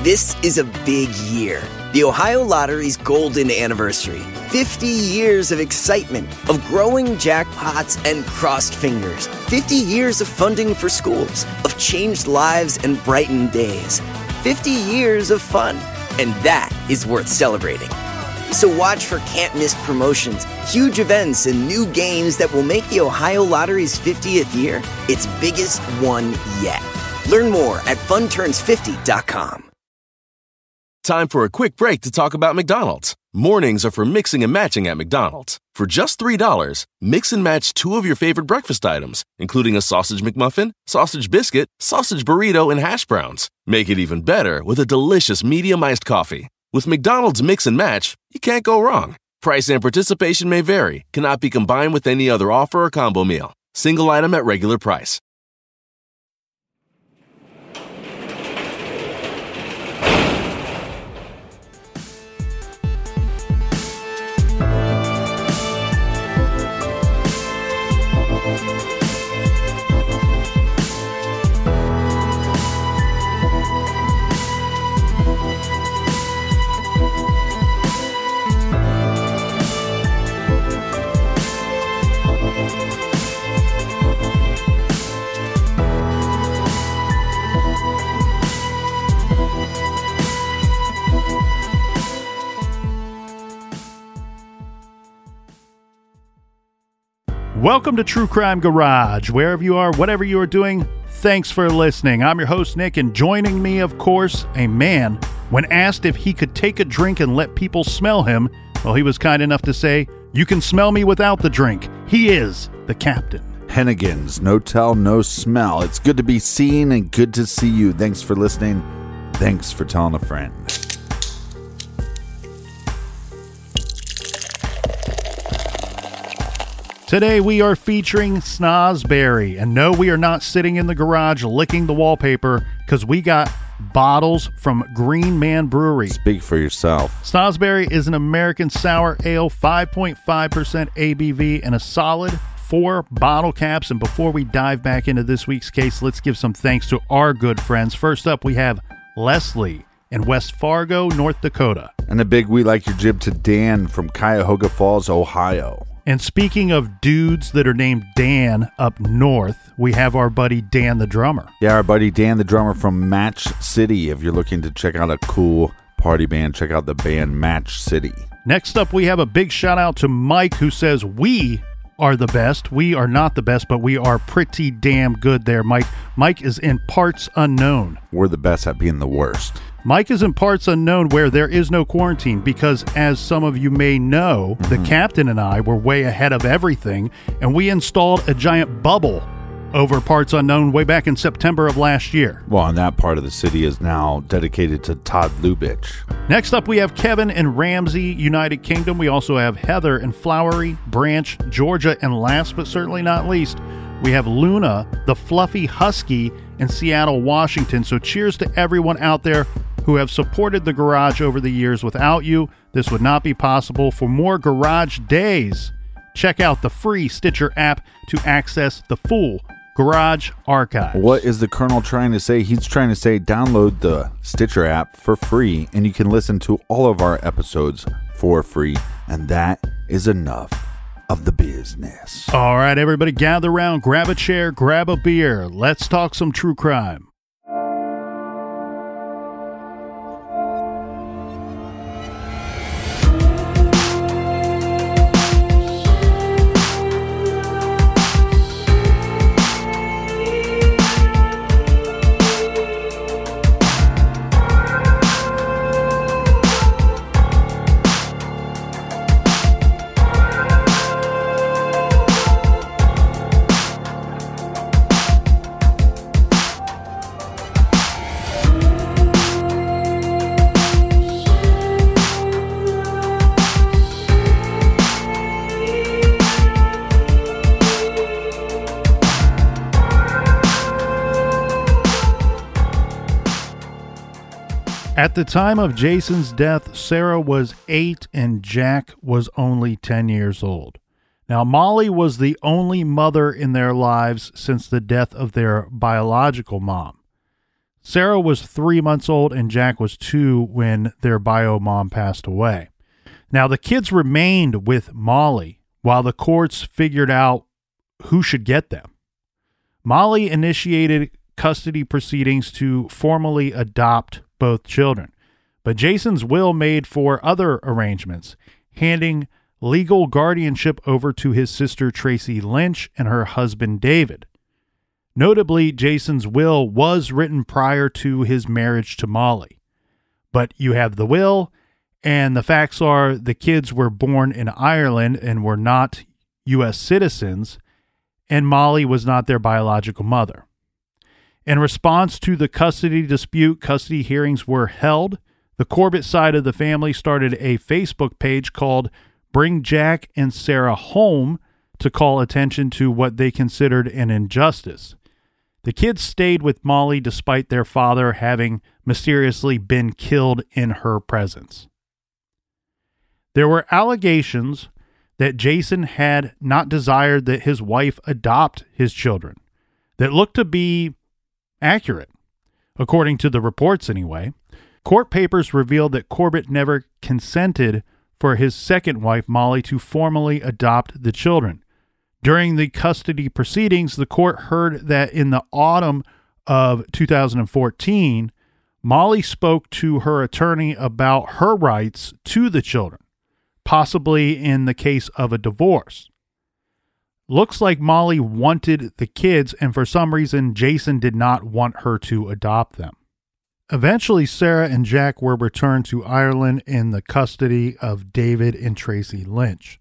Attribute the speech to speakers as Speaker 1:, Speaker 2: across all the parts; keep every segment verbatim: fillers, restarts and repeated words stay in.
Speaker 1: This is a big year. The Ohio Lottery's golden anniversary. fifty years of excitement, of growing jackpots and crossed fingers. fifty years of funding for schools, of changed lives and brightened days. fifty years of fun. And that is worth celebrating. So watch for can't-miss promotions, huge events, and new games that will make the Ohio Lottery's fiftieth year its biggest one yet. Learn more at fun turns fifty dot com.
Speaker 2: Time for a quick break to talk about McDonald's. Mornings are for mixing and matching at McDonald's. For just three dollars, mix and match two of your favorite breakfast items, including a sausage McMuffin, sausage biscuit, sausage burrito, and hash browns. Make it even better with a delicious medium iced coffee. With McDonald's Mix and Match, you can't go wrong. Price and participation may vary, cannot be combined with any other offer or combo meal. Single item at regular price.
Speaker 3: Welcome to True Crime Garage. Wherever you are, whatever you are doing, thanks for listening. I'm your host, Nick, and joining me, of course, a man. When asked if he could take a drink and let people smell him, well, he was kind enough to say, "You can smell me without the drink." He is the captain.
Speaker 4: Hennigan's, no tell, no smell. It's good to be seen and good to see you. Thanks for listening. Thanks for telling a friend.
Speaker 3: Today we are featuring Snozberry, and no, we are not sitting in the garage licking the wallpaper because we got bottles from Green Man Brewery.
Speaker 4: Speak for yourself.
Speaker 3: Snozberry is an American sour ale, five point five percent A B V, and a solid four bottle caps. And before we dive back into this week's case, let's give some thanks to our good friends. First up, we have Leslie in West Fargo, North Dakota.
Speaker 4: And a big we like your jib to Dan from Cuyahoga Falls, Ohio.
Speaker 3: And speaking of dudes that are named Dan up north, we have our buddy Dan the drummer.
Speaker 4: Yeah, our buddy Dan the drummer from Match City. If you're looking to check out a cool party band, check out the band Match City.
Speaker 3: Next up, we have a big shout out to Mike, who says we are the best. We are not the best, but we are pretty damn good there, Mike. Mike is in Parts Unknown.
Speaker 4: We're the best at being the worst.
Speaker 3: Mike is in Parts Unknown, where there is no quarantine because, as some of you may know, mm-hmm. the captain and I were way ahead of everything, and we installed a giant bubble over Parts Unknown way back in September of last year.
Speaker 4: Well, and that part of the city is now dedicated to Todd Lubitsch.
Speaker 3: Next up, we have Kevin in Ramsey, United Kingdom. We also have Heather in Flowery Branch, Georgia. And last but certainly not least, we have Luna, the fluffy husky, in Seattle, Washington. So cheers to everyone out there who have supported the garage over the years. Without you, this would not be possible. For more garage days, check out the free Stitcher app to access the full garage archive.
Speaker 4: What is the Colonel trying to say? He's trying to say download the Stitcher app for free, and you can listen to all of our episodes for free, and that is enough of the business.
Speaker 3: All right, everybody, gather around, grab a chair, grab a beer. Let's talk some true crime. At the time of Jason's death, Sarah was eight and Jack was only ten years old. Now, Molly was the only mother in their lives since the death of their biological mom. Sarah was three months old and Jack was two when their bio mom passed away. Now, the kids remained with Molly while the courts figured out who should get them. Molly initiated custody proceedings to formally adopt both children, but Jason's will made for other arrangements, handing legal guardianship over to his sister Tracy Lynch and her husband David. Notably, Jason's will was written prior to his marriage to Molly. But you have the will, and the facts are the kids were born in Ireland and were not U S citizens, and Molly was not their biological mother. In response to the custody dispute, custody hearings were held. The Corbett side of the family started a Facebook page called Bring Jack and Sarah Home to call attention to what they considered an injustice. The kids stayed with Molly despite their father having mysteriously been killed in her presence. There were allegations that Jason had not desired that his wife adopt his children that looked to be accurate, according to the reports anyway. Court papers revealed that Corbett never consented for his second wife, Molly, to formally adopt the children. During the custody proceedings, the court heard that in the autumn of two thousand fourteen, Molly spoke to her attorney about her rights to the children, possibly in the case of a divorce. Looks like Molly wanted the kids, and for some reason, Jason did not want her to adopt them. Eventually, Sarah and Jack were returned to Ireland in the custody of David and Tracy Lynch.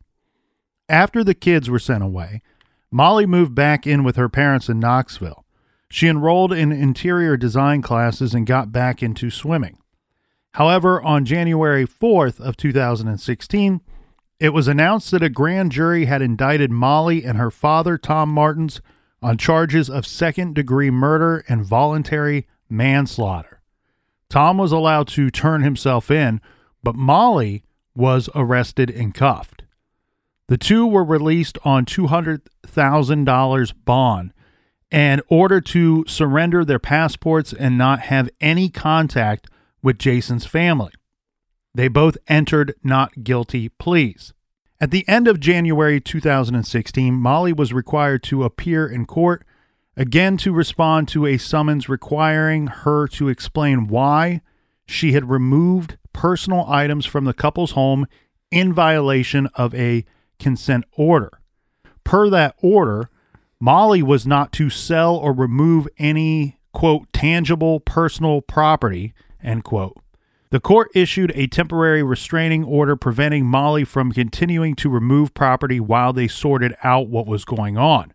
Speaker 3: After the kids were sent away, Molly moved back in with her parents in Knoxville. She enrolled in interior design classes and got back into swimming. However, on January fourth of two thousand sixteen, it was announced that a grand jury had indicted Molly and her father, Tom Martins, on charges of second-degree murder and voluntary manslaughter. Tom was allowed to turn himself in, but Molly was arrested and cuffed. The two were released on two hundred thousand dollars bond and ordered to surrender their passports and not have any contact with Jason's family. They both entered not guilty pleas. At the end of January two thousand sixteen, Molly was required to appear in court, again to respond to a summons requiring her to explain why she had removed personal items from the couple's home in violation of a consent order. Per that order, Molly was not to sell or remove any, quote, tangible personal property, end quote. The court issued a temporary restraining order preventing Molly from continuing to remove property while they sorted out what was going on.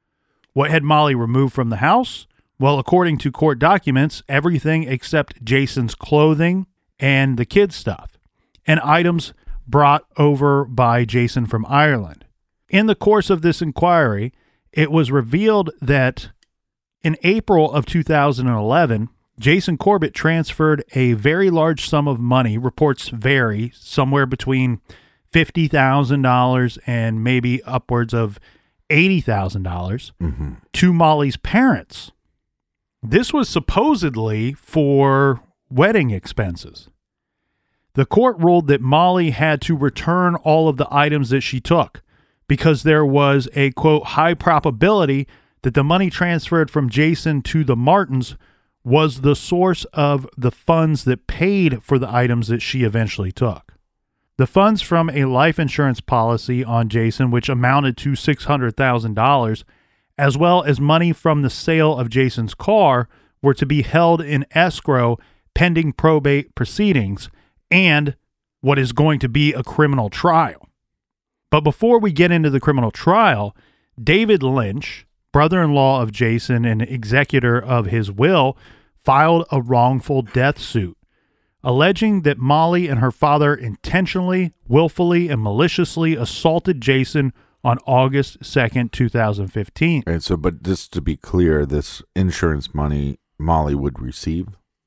Speaker 3: What had Molly removed from the house? Well, according to court documents, everything except Jason's clothing and the kids' stuff, and items brought over by Jason from Ireland. In the course of this inquiry, it was revealed that in April of two thousand eleven, Jason Corbett transferred a very large sum of money, reports vary, somewhere between fifty thousand dollars and maybe upwards of eighty thousand dollars mm-hmm. to Molly's parents. This was supposedly for wedding expenses. The court ruled that Molly had to return all of the items that she took because there was a, quote, high probability that the money transferred from Jason to the Martins was the source of the funds that paid for the items that she eventually took. The funds from a life insurance policy on Jason, which amounted to six hundred thousand dollars, as well as money from the sale of Jason's car, were to be held in escrow pending probate proceedings and what is going to be a criminal trial. But before we get into the criminal trial, David Lynch, brother-in-law of Jason and executor of his will, filed a wrongful death suit, alleging that Molly and her father intentionally, willfully, and maliciously assaulted Jason on August second, two thousand fifteen.
Speaker 4: Right, so, but just to be clear, this insurance money Molly would receive?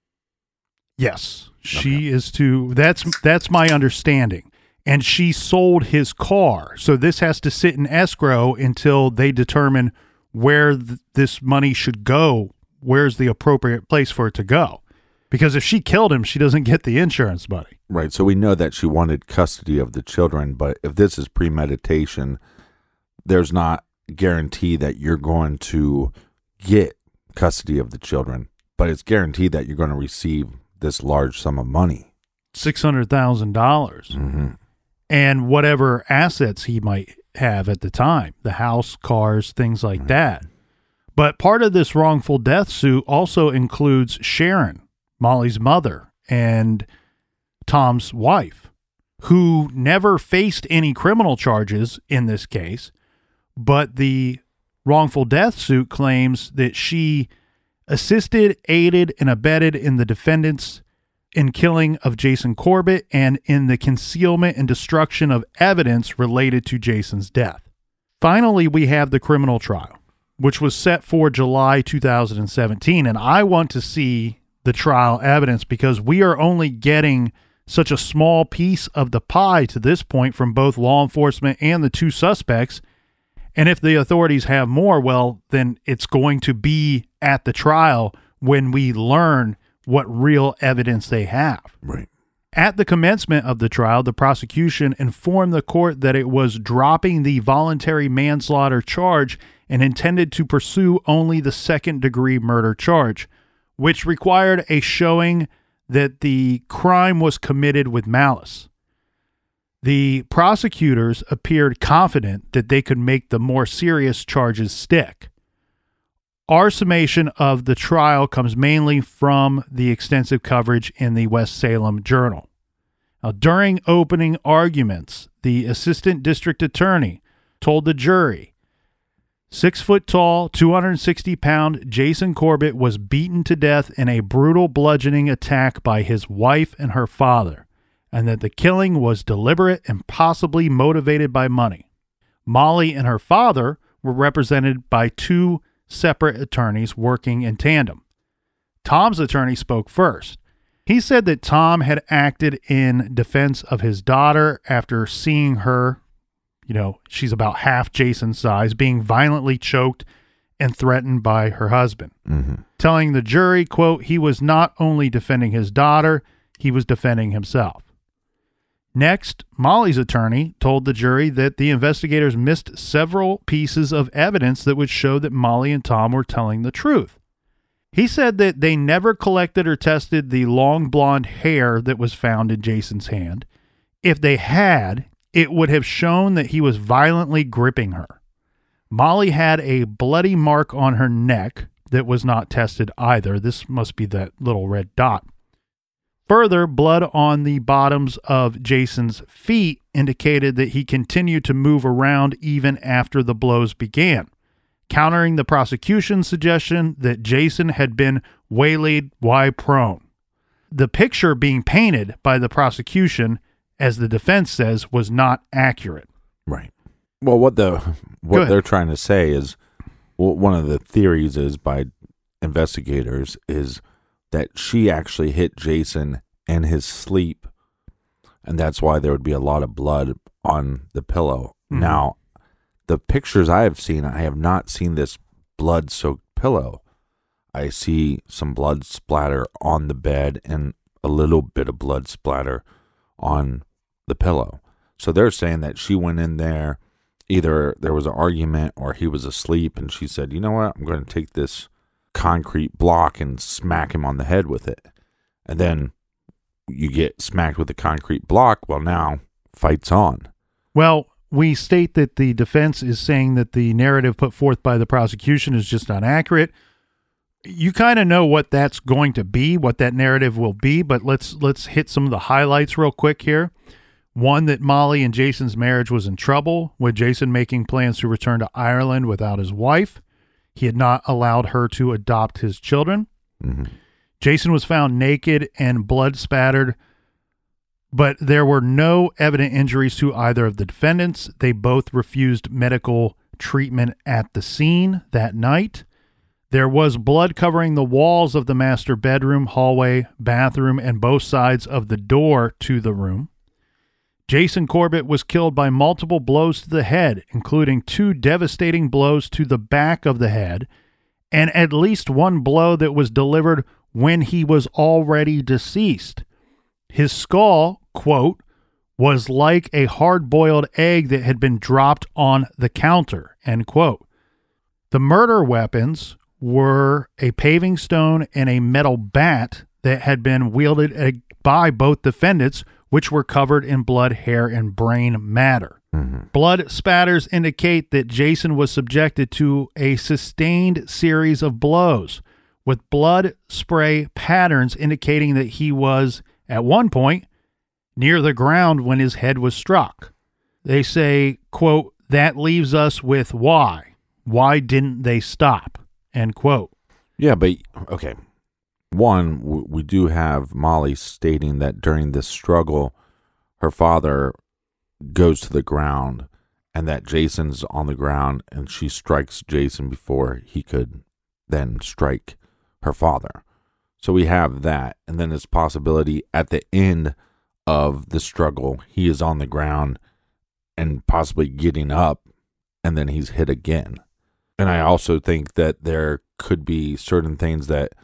Speaker 3: Yes, she okay. is to, that's, that's my understanding. And she sold his car. So this has to sit in escrow until they determine where th- this money should go where's the appropriate place for it to go? Because if she killed him, she doesn't get the insurance money.
Speaker 4: Right. So we know that she wanted custody of the children, but if this is premeditation, there's not guarantee that you're going to get custody of the children, but it's guaranteed that you're going to receive this large sum of money.
Speaker 3: six hundred thousand dollars.
Speaker 4: Mm-hmm.
Speaker 3: And whatever assets he might have at the time, the house, cars, things like mm-hmm. that. But part of this wrongful death suit also includes Sharon, Molly's mother, and Tom's wife, who never faced any criminal charges in this case, but the wrongful death suit claims that she assisted, aided, and abetted in the defendants in killing of Jason Corbett and in the concealment and destruction of evidence related to Jason's death. Finally, we have the criminal trial, which was set for July two thousand seventeen, and I want to see the trial evidence because we are only getting such a small piece of the pie to this point from both law enforcement and the two suspects. And if the authorities have more, well, then it's going to be at the trial when we learn what real evidence they have.
Speaker 4: Right.
Speaker 3: At the commencement of the trial, the prosecution informed the court that it was dropping the voluntary manslaughter charge and intended to pursue only the second-degree murder charge, which required a showing that the crime was committed with malice. The prosecutors appeared confident that they could make the more serious charges stick. Our summation of the trial comes mainly from the extensive coverage in the West Salem Journal. Now, during opening arguments, the assistant district attorney told the jury, six foot tall, two hundred sixty pound Jason Corbett was beaten to death in a brutal bludgeoning attack by his wife and her father, and that the killing was deliberate and possibly motivated by money. Molly and her father were represented by two separate attorneys working in tandem. Tom's attorney spoke first. He said that Tom had acted in defense of his daughter after seeing her, you know, she's about half Jason's size, being violently choked and threatened by her husband.
Speaker 4: Mm-hmm.
Speaker 3: Telling the jury, quote, he was not only defending his daughter, he was defending himself. Next, Molly's attorney told the jury that the investigators missed several pieces of evidence that would show that Molly and Tom were telling the truth. He said that they never collected or tested the long blonde hair that was found in Jason's hand. If they had, it would have shown that he was violently gripping her. Molly had a bloody mark on her neck that was not tested either. This must be that little red dot. Further, blood on the bottoms of Jason's feet indicated that he continued to move around even after the blows began, countering the prosecution's suggestion that Jason had been waylaid while prone. The picture being painted by the prosecution, as the defense says, was not accurate.
Speaker 4: Right. Well, what the what they're trying to say is, well, one of the theories is by investigators is that she actually hit Jason in his sleep, and that's why there would be a lot of blood on the pillow. Mm-hmm. Now, the pictures I have seen, I have not seen this blood-soaked pillow. I see some blood splatter on the bed and a little bit of blood splatter on the pillow. So they're saying that she went in there, either there was an argument or he was asleep, and she said, you know what, I'm going to take this concrete block and smack him on the head with it. And then you get smacked with a concrete block. Well, now fight's on.
Speaker 3: Well, we state that the defense is saying that the narrative put forth by the prosecution is just not accurate. You kind of know what that's going to be, what that narrative will be, but let's let's hit some of the highlights real quick here. One, that Molly and Jason's marriage was in trouble, with Jason making plans to return to Ireland without his wife. He had not allowed her to adopt his children.
Speaker 4: Mm-hmm.
Speaker 3: Jason was found naked and blood spattered, but there were no evident injuries to either of the defendants. They both refused medical treatment at the scene that night. There was blood covering the walls of the master bedroom, hallway, bathroom, and both sides of the door to the room. Jason Corbett was killed by multiple blows to the head, including two devastating blows to the back of the head and at least one blow that was delivered when he was already deceased. His skull, quote, was like a hard-boiled egg that had been dropped on the counter, end quote. The murder weapons were a paving stone and a metal bat that had been wielded by both defendants, which were covered in blood, hair, and brain matter. Mm-hmm. Blood spatters indicate that Jason was subjected to a sustained series of blows, with blood spray patterns indicating that he was, at one point, near the ground when his head was struck. They say, quote, that leaves us with why. Why didn't they stop? End quote.
Speaker 4: Yeah, but, okay. One, we do have Molly stating that during this struggle, her father goes to the ground and that Jason's on the ground and she strikes Jason before he could then strike her father. So we have that. And then this possibility at the end of the struggle, he is on the ground and possibly getting up and then he's hit again. And I also think that there could be certain things that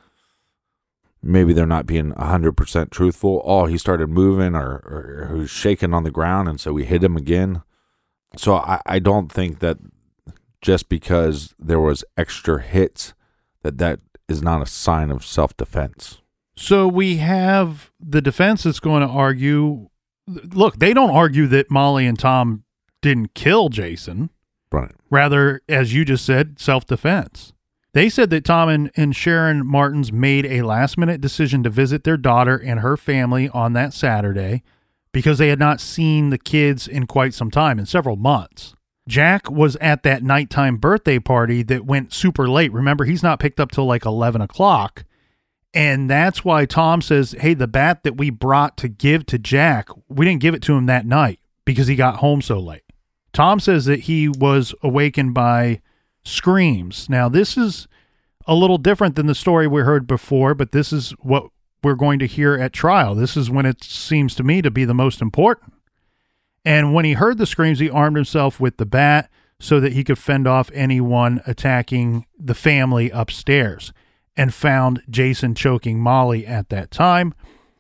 Speaker 4: maybe they're not being one hundred percent truthful. Oh, he started moving or, or, or he was shaking on the ground, and so we hit him again. So I, I don't think that just because there was extra hits, that that is not a sign of self-defense.
Speaker 3: So we have the defense that's going to argue, look, they don't argue that Molly and Tom didn't kill Jason.
Speaker 4: Right.
Speaker 3: Rather, as you just said, self-defense. They said that Tom and, and Sharon Martins made a last-minute decision to visit their daughter and her family on that Saturday because they had not seen the kids in quite some time, in several months. Jack was at that nighttime birthday party that went super late. Remember, he's not picked up till like eleven o'clock. And that's why Tom says, hey, the bat that we brought to give to Jack, we didn't give it to him that night because he got home so late. Tom says that he was awakened by screams. Now, this is a little different than the story we heard before, but this is what we're going to hear at trial. This is when it seems to me to be the most important. And when he heard the screams, he armed himself with the bat so that he could fend off anyone attacking the family upstairs, and found Jason choking Molly at that time.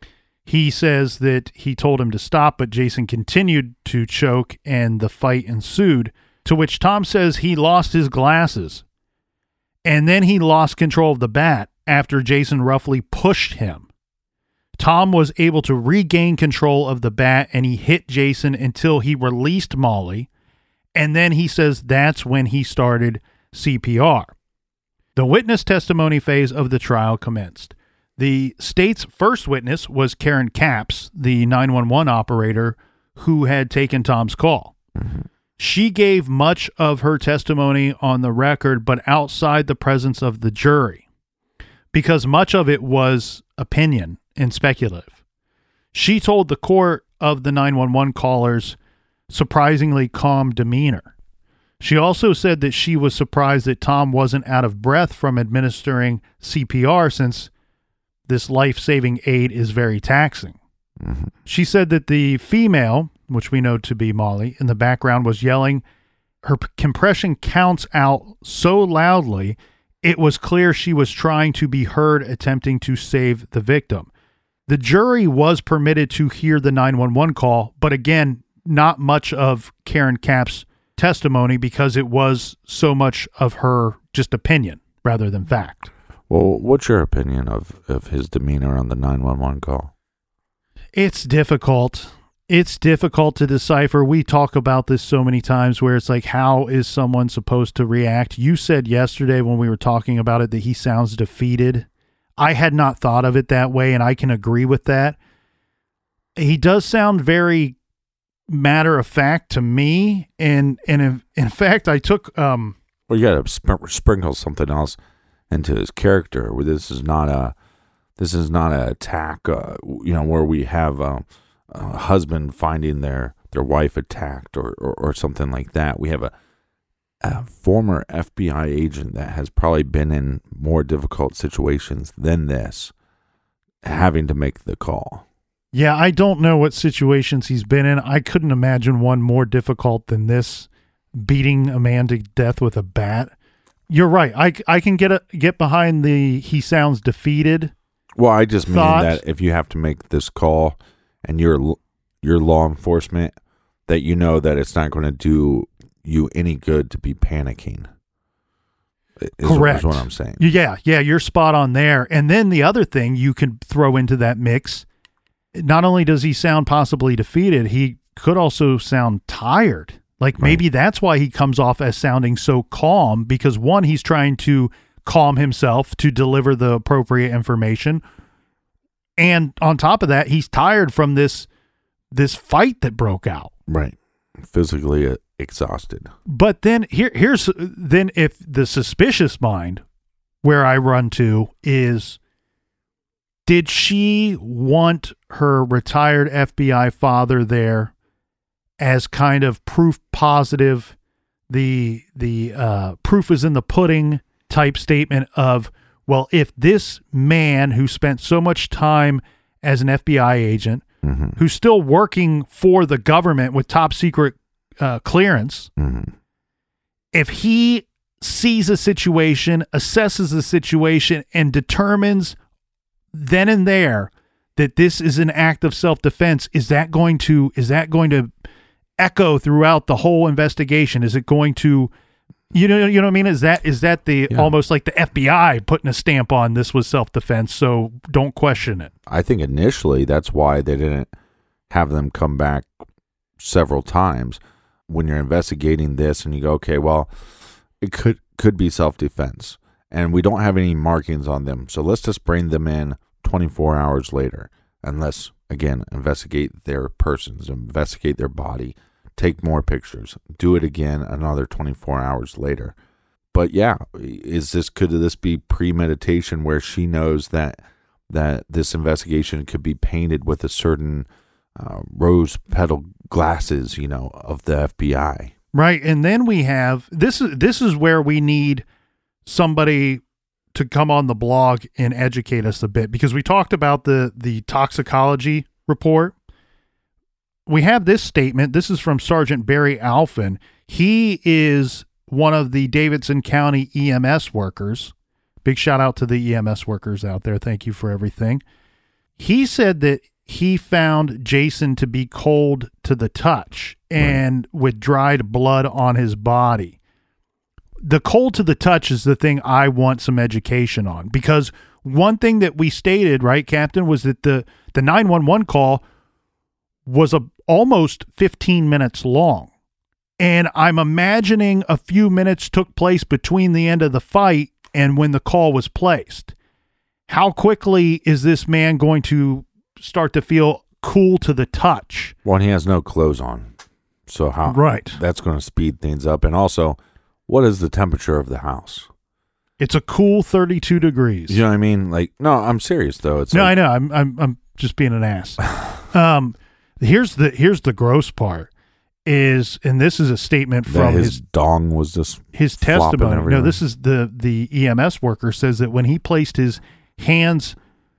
Speaker 3: He says that he told him to stop, but Jason continued to choke and the fight ensued, to which Tom says he lost his glasses. And then he lost control of the bat after Jason roughly pushed him. Tom was able to regain control of the bat and he hit Jason until he released Molly. And then he says that's when he started C P R. The witness testimony phase of the trial commenced. The state's first witness was Karen Capps, the nine one one operator who had taken Tom's call. Mm-hmm. She gave much of her testimony on the record, but outside the presence of the jury, because much of it was opinion and speculative. She told the court of the nine one one caller's surprisingly calm demeanor. She also said that she was surprised that Tom wasn't out of breath from administering C P R since this life-saving aid is very taxing. Mm-hmm. She said that the female, which we know to be Molly, in the background was yelling her p- compression counts out so loudly, it was clear she was trying to be heard attempting to save the victim. The jury was permitted to hear the nine one one call, but again, not much of Karen Capps' testimony because it was so much of her just opinion rather than fact.
Speaker 4: Well, what's your opinion of, of his demeanor on the nine one one call?
Speaker 3: It's difficult. It's difficult to decipher. We talk about this so many times where it's like, how is someone supposed to react? You said yesterday when we were talking about it that he sounds defeated. I had not thought of it that way, and I can agree with that. He does sound very matter of fact to me, and and in, in fact, I took. Um,
Speaker 4: well, you got to sp- sprinkle something else into his character. Where this is not a, this is not an attack. Uh, you know, where we have a, a husband finding their their wife attacked or, or or something like that. We have a a former F B I agent that has probably been in more difficult situations than this, having to make the call.
Speaker 3: Yeah, I don't know what situations he's been in. I couldn't imagine one more difficult than this, beating a man to death with a bat. You're right. I, I can get a, get behind the he sounds defeated.
Speaker 4: Well, I just mean
Speaker 3: thought.
Speaker 4: that if you have to make this call and you're you're law enforcement, that you know that it's not going to do you any good to be panicking. Is,
Speaker 3: Correct.
Speaker 4: Is what I'm saying.
Speaker 3: Yeah, yeah, you're spot on there. And then the other thing you could throw into that mix, not only does he sound possibly defeated, he could also sound tired. Like
Speaker 4: Right.
Speaker 3: maybe that's why he comes off as sounding so calm, because one, he's trying to calm himself to deliver the appropriate information. And on top of that, he's tired from this this fight that broke out.
Speaker 4: Right. Physically uh, exhausted.
Speaker 3: But then here here's then if the suspicious mind where I run to is, did she want her retired F B I father there as kind of proof positive, the the uh, proof is in the pudding type statement of, well, if this man who spent so much time as an F B I agent,
Speaker 4: Mm-hmm.
Speaker 3: who's still working for the government with top secret uh, clearance,
Speaker 4: Mm-hmm.
Speaker 3: if he sees a situation, assesses the situation, and determines then and there that this is an act of self-defense, is that going to is that going to echo throughout the whole investigation? Is it going to, you know, you know what I mean? Is that is that the
Speaker 4: Yeah.
Speaker 3: almost like the F B I putting a stamp on this was self-defense, so don't question it?
Speaker 4: I think initially that's why they didn't have them come back several times. When you're investigating this and you go, okay, well, it could could be self-defense, and we don't have any markings on them, so let's just bring them in twenty-four hours later, and let's, again, investigate their persons, investigate their body, take more pictures, do it again another twenty-four hours later. But yeah, is this could this be premeditation where she knows that that this investigation could be painted with a certain uh, rose petal glasses, you know, of the F B I?
Speaker 3: Right. And then we have this is this is where we need somebody to come on the blog and educate us a bit, because we talked about the the toxicology report. We have this statement. This is from Sergeant Barry Alphen. He is one of the Davidson County E M S workers. Big shout out to the E M S workers out there. Thank you for everything. He said that he found Jason to be cold to the touch and with dried blood on his body. The cold to the touch is the thing I want some education on, because one thing that we stated, right, Captain, was that the, the nine one one call was a, almost fifteen minutes long. And I'm imagining a few minutes took place between the end of the fight and when the call was placed. How quickly is this man going to start to feel cool to the touch?
Speaker 4: Well, he has no clothes on, so how?
Speaker 3: Right.
Speaker 4: That's going to speed things up. And also, what is the temperature of the house?
Speaker 3: It's a cool thirty-two degrees.
Speaker 4: You know what I mean? Like, no, I'm serious though. It's
Speaker 3: no,
Speaker 4: like,
Speaker 3: I know. I'm I'm I'm just being an ass. um, here's the here's the gross part is, and this is a statement
Speaker 4: that
Speaker 3: from
Speaker 4: his,
Speaker 3: his
Speaker 4: dong was just
Speaker 3: his
Speaker 4: flopping
Speaker 3: testimony. No,
Speaker 4: everywhere.
Speaker 3: this is the the E M S worker says that when he placed his hands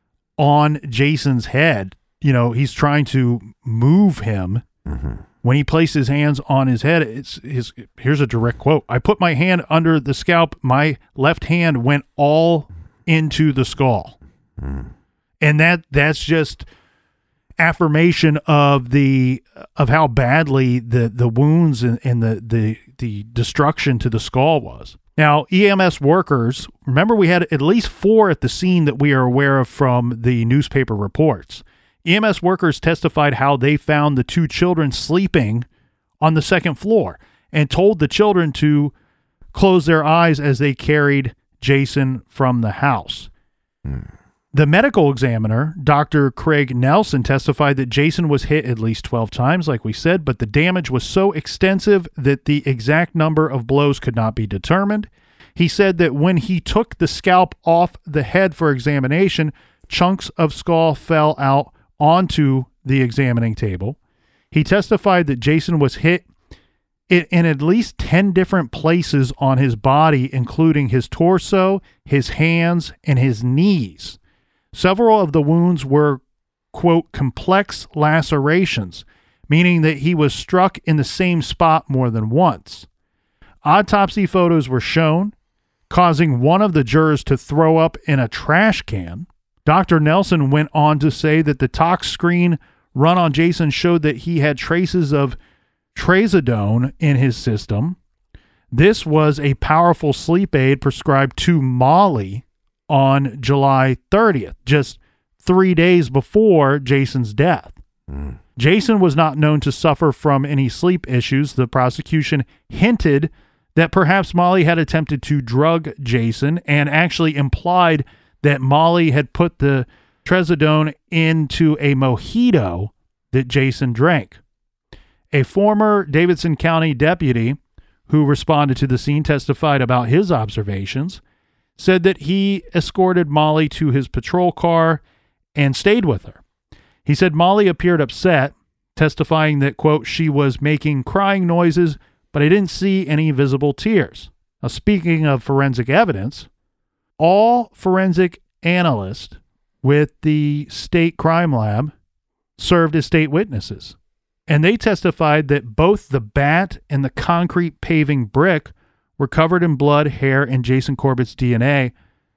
Speaker 3: on Jason's head, you know, he's trying to move him.
Speaker 4: Mm-hmm.
Speaker 3: When he placed his hands on his head, it's his. Here's a direct quote: "I put my hand under the scalp. My left hand went all into the skull,"
Speaker 4: Mm.
Speaker 3: and that that's just affirmation of the of how badly the the wounds and, and the the the destruction to the skull was. Now, E M S workers, remember, we had at least four at the scene that we are aware of from the newspaper reports. E M S workers testified how they found the two children sleeping on the second floor and told the children to close their eyes as they carried Jason from the house.
Speaker 4: Mm.
Speaker 3: The medical examiner, Doctor Craig Nelson, testified that Jason was hit at least twelve times, like we said, but the damage was so extensive that the exact number of blows could not be determined. He said that when he took the scalp off the head for examination, chunks of skull fell out onto the examining table. He testified that Jason was hit in, in at least ten different places on his body, including his torso, his hands, and his knees. Several of the wounds were, quote, complex lacerations, meaning that he was struck in the same spot more than once. Autopsy photos were shown. causing one of the jurors to throw up in a trash can. Doctor Nelson went on to say that the tox screen run on Jason showed that he had traces of trazodone in his system. This was a powerful sleep aid prescribed to Molly on July thirtieth, just three days before Jason's death. Mm. Jason was not known to suffer from any sleep issues. The prosecution hinted that perhaps Molly had attempted to drug Jason and actually implied that Molly had put the trazodone into a mojito that Jason drank. A former Davidson County deputy who responded to the scene testified about his observations, said that he escorted Molly to his patrol car and stayed with her. He said Molly appeared upset, testifying that, quote, she was making crying noises, but I didn't see any visible tears. Now, speaking of forensic evidence, all forensic analysts with the state crime lab served as state witnesses, and they testified that both the bat and the concrete paving brick were covered in blood, hair, and Jason Corbett's D N A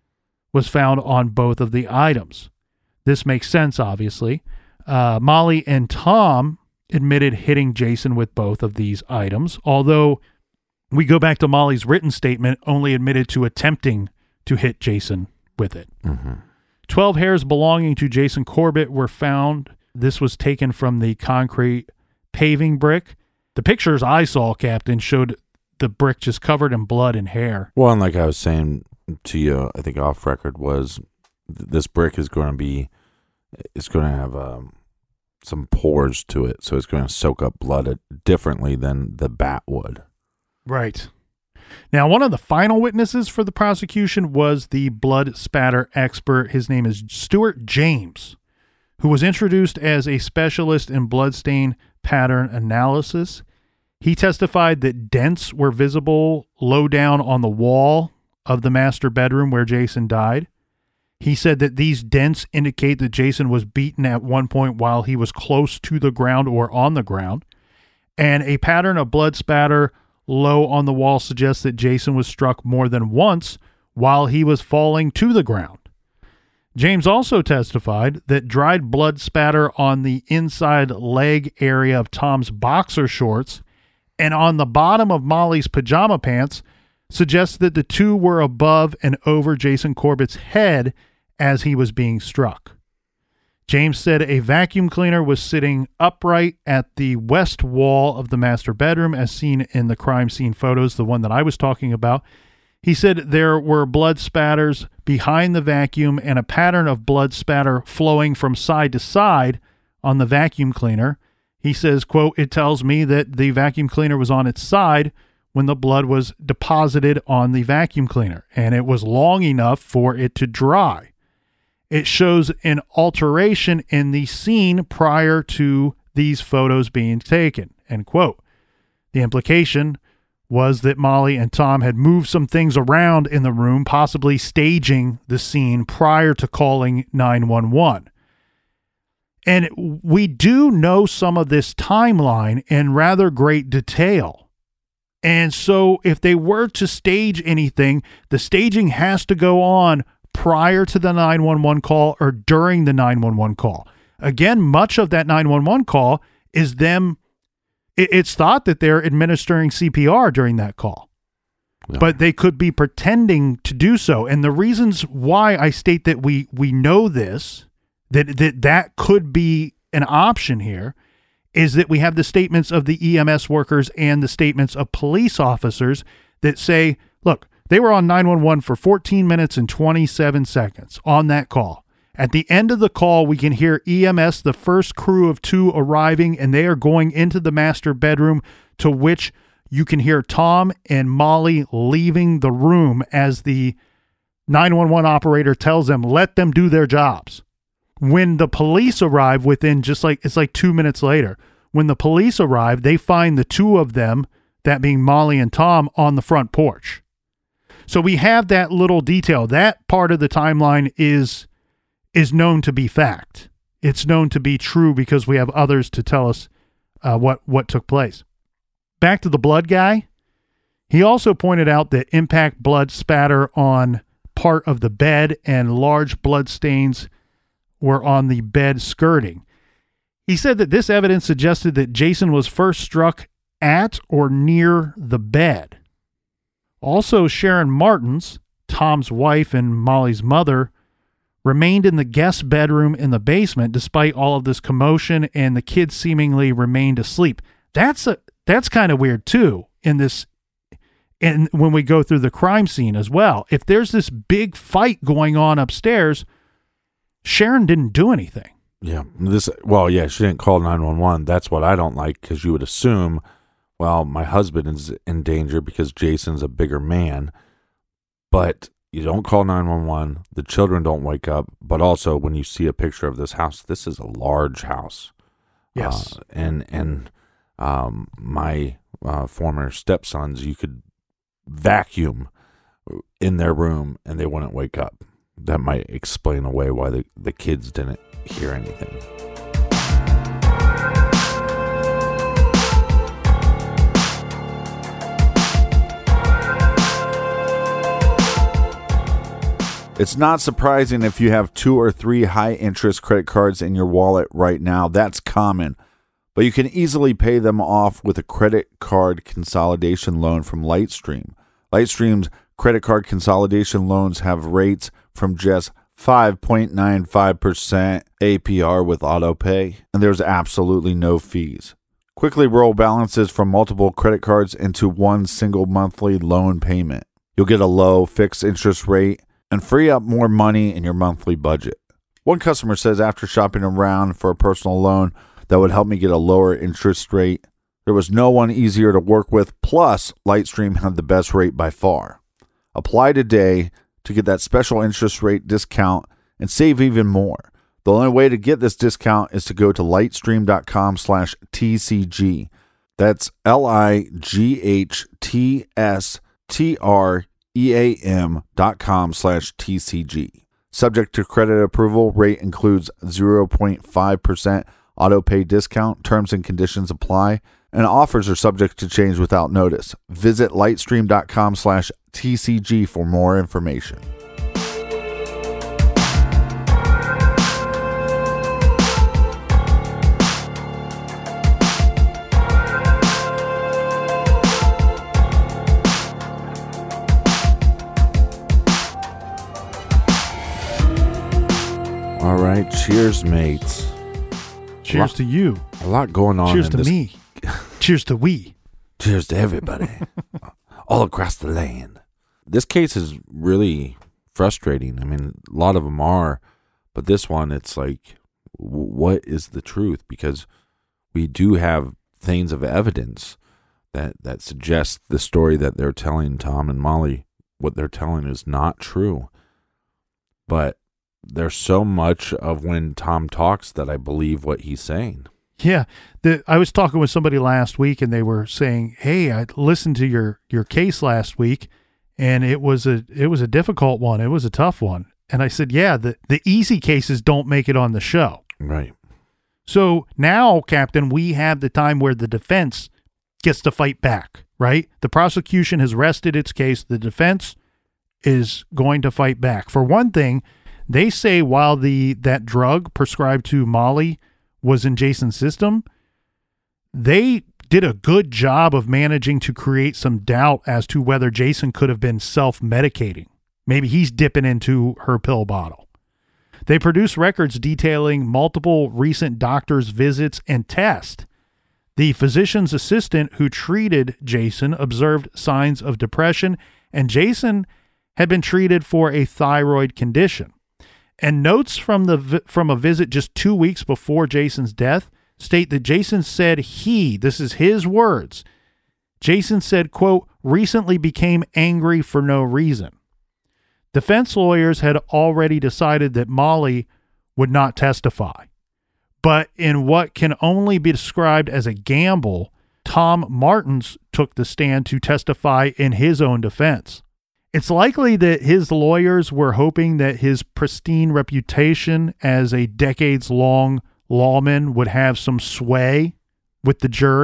Speaker 3: was found on both of the items. This makes sense, obviously. Uh, Molly and Tom admitted hitting Jason with both of these items, although we go back to Molly's written statement, only admitted to attempting to hit Jason with it. Mm-hmm. Twelve hairs belonging to Jason Corbett were found. This was taken from the concrete paving brick. The pictures I saw, Captain, showed the brick just covered in blood and hair.
Speaker 4: Well, and like I was saying to you, I think off record, was th- this brick is going to be, it's going to have um, some pores to it, so it's going to soak up blood differently than the bat would.
Speaker 3: Right. Now, one of the final witnesses for the prosecution was the blood spatter expert. His name is Stuart James, who was introduced as a specialist in bloodstain pattern analysis. He testified that dents were visible low down on the wall of the master bedroom where Jason died. He said that these dents indicate that Jason was beaten at one point while he was close to the ground or on the ground. And a pattern of blood spatter low on the wall suggests that Jason was struck more than once while he was falling to the ground. James also testified that dried blood spatter on the inside leg area of Tom's boxer shorts and on the bottom of Molly's pajama pants suggests that the two were above and over Jason Corbett's head as he was being struck. James said a vacuum cleaner was sitting upright at the west wall of the master bedroom as seen in the crime scene photos, the one that I was talking about. He said there were blood spatters behind the vacuum and a pattern of blood spatter flowing from side to side on the vacuum cleaner. He says, quote, it tells me that the vacuum cleaner was on its side when the blood was deposited on the vacuum cleaner, and it was long enough for it to dry. It shows an alteration in the scene prior to these photos being taken, end quote. The implication was that Molly and Tom had moved some things around in the room, possibly staging the scene prior to calling nine one one. And we do know some of this timeline in rather great detail. And so if they were to stage anything, the staging has to go on prior to the nine one one call or during the nine one one call. Again, much of that nine one one call is them, it's thought that they're administering C P R during that call. Yeah. But they could be pretending to do so. And the reasons why I state that we we know this, that that, that could be an option here, is that we have the statements of the E M S workers and the statements of police officers that say, look, they were on nine one one for fourteen minutes and twenty-seven seconds on that call. At the end of the call, we can hear E M S, the first crew of two arriving, and they are going into the master bedroom, to which you can hear Tom and Molly leaving the room as the nine one one operator tells them, let them do their jobs. When the police arrive within just like, it's like two minutes later, when the police arrive, they find the two of them, that being Molly and Tom, on the front porch. So we have that little detail. That part of the timeline is is known to be fact. It's known to be true because we have others to tell us uh, what, what took place. Back to the blood guy. He also pointed out that impact blood spatter on part of the bed and large blood stains were on the bed skirting. He said that this evidence suggested that Jason was first struck at or near the bed. Also, Sharon Martins, Tom's wife and Molly's mother, remained in the guest bedroom in the basement despite all of this commotion, and the kids seemingly remained asleep. That's a that's kind of weird too in this and when we go through the crime scene as well. If there's this big fight going on upstairs, Sharon didn't do anything.
Speaker 4: Yeah, this well, yeah, she didn't call nine one one. That's what I don't like, because you would assume, well, my husband is in danger because Jason's a bigger man, but you don't call nine one one. The children don't wake up, but also when you see a picture of this house, this is a large house.
Speaker 3: Yes.
Speaker 4: Uh, and and um, my uh, former stepsons, you could vacuum in their room and they wouldn't wake up. That might explain away why the, the kids didn't hear anything. It's not surprising if you have two or three high-interest credit cards in your wallet right now. That's common. But you can easily pay them off with a credit card consolidation loan from Lightstream. Lightstream's credit card consolidation loans have rates from just five point nine five percent A P R with autopay, and there's absolutely no fees. Quickly roll balances from multiple credit cards into one single monthly loan payment. You'll get a low fixed interest rate and free up more money in your monthly budget. One customer says, after shopping around for a personal loan that would help me get a lower interest rate, there was no one easier to work with, plus Lightstream had the best rate by far. Apply today to get that special interest rate discount and save even more. The only way to get this discount is to go to lightstream.com slash TCG. That's L-I-G-H-T-S-T-R E-A-M dot com slash TCG. Subject to credit approval, rate includes zero point five percent auto pay discount. Terms and conditions apply, and offers are subject to change without notice. Visit lightstream.com slash TCG for more information. All right, cheers, mates.
Speaker 3: Cheers
Speaker 4: lot,
Speaker 3: to you.
Speaker 4: A lot going on.
Speaker 3: Cheers
Speaker 4: in
Speaker 3: to
Speaker 4: this.
Speaker 3: me. Cheers to we.
Speaker 4: Cheers to everybody. All across the land. This case is really frustrating. I mean, a lot of them are, but this one, it's like, what is the truth? Because we do have things of evidence that, that suggest the story that they're telling Tom and Molly, what they're telling is not true. But there's so much of when Tom talks that I believe what he's saying.
Speaker 3: Yeah. The, I was talking with somebody last week and they were saying, hey, I listened to your, your case last week and it was a, it was a difficult one. It was a tough one. And I said, yeah, the, the easy cases don't make it on the show.
Speaker 4: Right.
Speaker 3: So now, Captain, we have the time where the defense gets to fight back, right? The prosecution has rested its case. The defense is going to fight back. For one thing, they say while the that drug prescribed to Molly was in Jason's system, they did a good job of managing to create some doubt as to whether Jason could have been self-medicating. Maybe he's dipping into her pill bottle. They produced records detailing multiple recent doctor's visits and tests. The physician's assistant who treated Jason observed signs of depression, and Jason had been treated for a thyroid condition. And notes from the from a visit just two weeks before Jason's death state that Jason said he, this is his words, Jason said, quote, recently became angry for no reason. Defense lawyers had already decided that Molly would not testify. But in what can only be described as a gamble, Tom Martins took the stand to testify in his own defense. It's likely that his lawyers were hoping that his pristine reputation as a decades-long lawman would have some sway with the jury.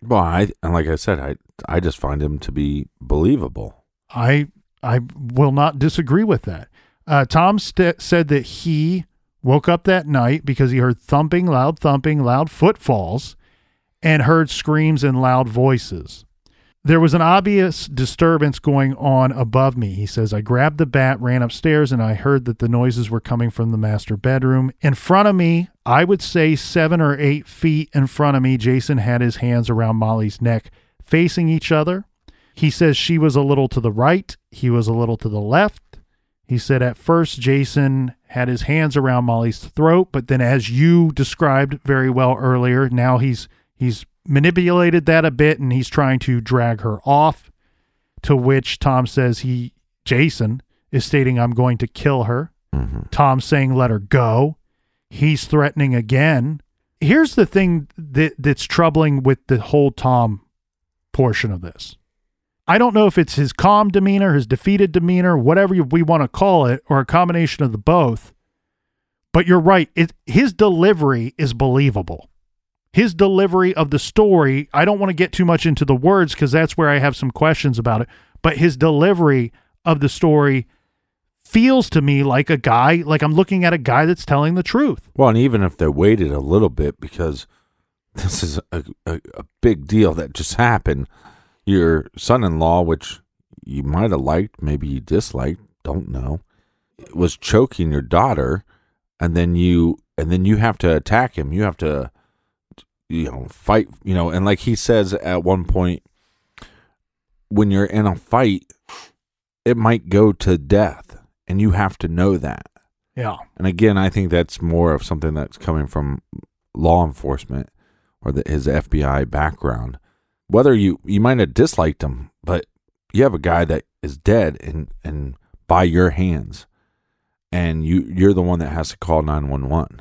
Speaker 4: Well, I and like I said, I I just find him to be believable.
Speaker 3: I I will not disagree with that. Uh, Tom st- said that he woke up that night because he heard thumping, loud thumping, loud footfalls, and heard screams and loud voices. There was an obvious disturbance going on above me. He says, I grabbed the bat, ran upstairs, and I heard that the noises were coming from the master bedroom. In front of me, I would say seven or eight feet in front of me, Jason had his hands around Molly's neck, facing each other. He says she was a little to the right. He was a little to the left. He said at first Jason had his hands around Molly's throat, but then as you described very well earlier, now he's he's manipulated that a bit and he's trying to drag her off, to which Tom says he, Jason, is stating, I'm going to kill her. Mm-hmm. Tom saying, let her go. He's threatening again. Here's the thing that that's troubling with the whole Tom portion of this. I don't know if it's his calm demeanor, his defeated demeanor, whatever we want to call it, or a combination of the both. But you're right. It, his delivery is believable. His delivery of the story, I don't want to get too much into the words because that's where I have some questions about it. But his delivery of the story feels to me like a guy, like I'm looking at a guy that's telling the truth.
Speaker 4: Well, and even if they waited a little bit, because this is a, a, a big deal that just happened. Your son-in-law, which you might have liked, maybe you disliked, don't know, was choking your daughter, and then you and then you have to attack him. You have to, you know, fight, you know, and like he says at one point, when you're in a fight, it might go to death, and you have to know that.
Speaker 3: Yeah.
Speaker 4: And again, I think that's more of something that's coming from law enforcement or the, his F B I background. Whether you, you might have disliked him, but you have a guy that is dead and, and by your hands, and you, you're the one that has to call nine one one.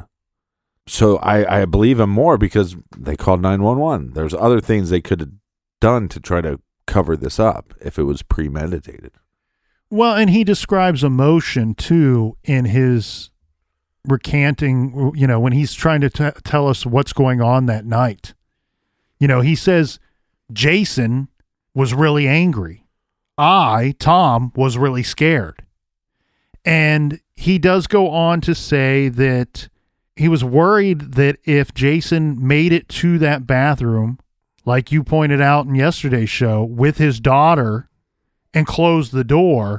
Speaker 4: So I, I believe him more because they called nine one one. There's other things they could have done to try to cover this up if it was premeditated.
Speaker 3: Well, and he describes emotion too in his recanting, you know, when he's trying to t- tell us what's going on that night. You know, he says, Jason was really angry. I, Tom, was really scared. And he does go on to say that he was worried that if Jason made it to that bathroom, like you pointed out in yesterday's show, with his daughter and closed the door,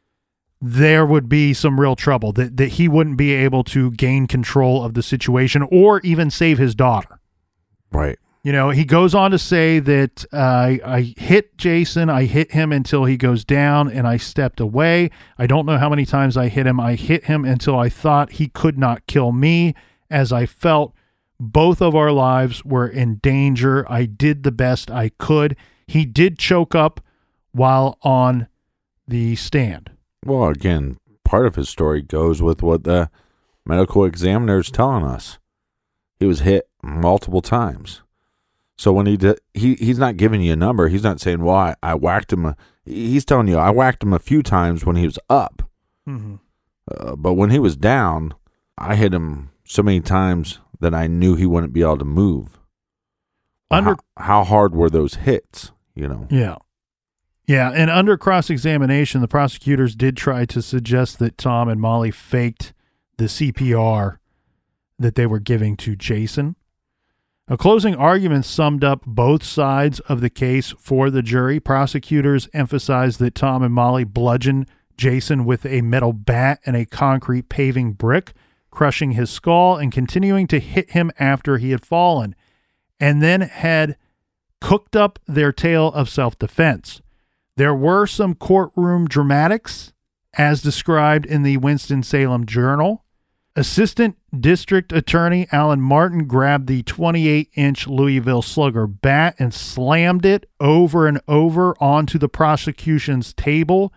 Speaker 3: there would be some real trouble, that, that he wouldn't be able to gain control of the situation or even save his daughter.
Speaker 4: Right.
Speaker 3: You know, he goes on to say that uh, I, I hit Jason. I hit him until he goes down and I stepped away. I don't know how many times I hit him. I hit him until I thought he could not kill me, as I felt both of our lives were in danger. I did the best I could. He did choke up while on the stand.
Speaker 4: Well, again, part of his story goes with what the medical examiner is telling us. He was hit multiple times. So when he did, he he's not giving you a number. He's not saying, well, I, I whacked him. A, he's telling you, I whacked him a few times when he was up. Mm-hmm. Uh, but when he was down, I hit him so many times that I knew he wouldn't be able to move. Under how, how hard were those hits, you know?
Speaker 3: Yeah. Yeah, and under cross-examination, the prosecutors did try to suggest that Tom and Molly faked the C P R that they were giving to Jason. A closing argument summed up both sides of the case for the jury. Prosecutors emphasized that Tom and Molly bludgeoned Jason with a metal bat and a concrete paving brick, crushing his skull and continuing to hit him after he had fallen, and then had cooked up their tale of self-defense. There were some courtroom dramatics, as described in the Winston-Salem Journal. Assistant District Attorney Alan Martin grabbed the twenty-eight inch Louisville Slugger bat and slammed it over and over onto the prosecution's table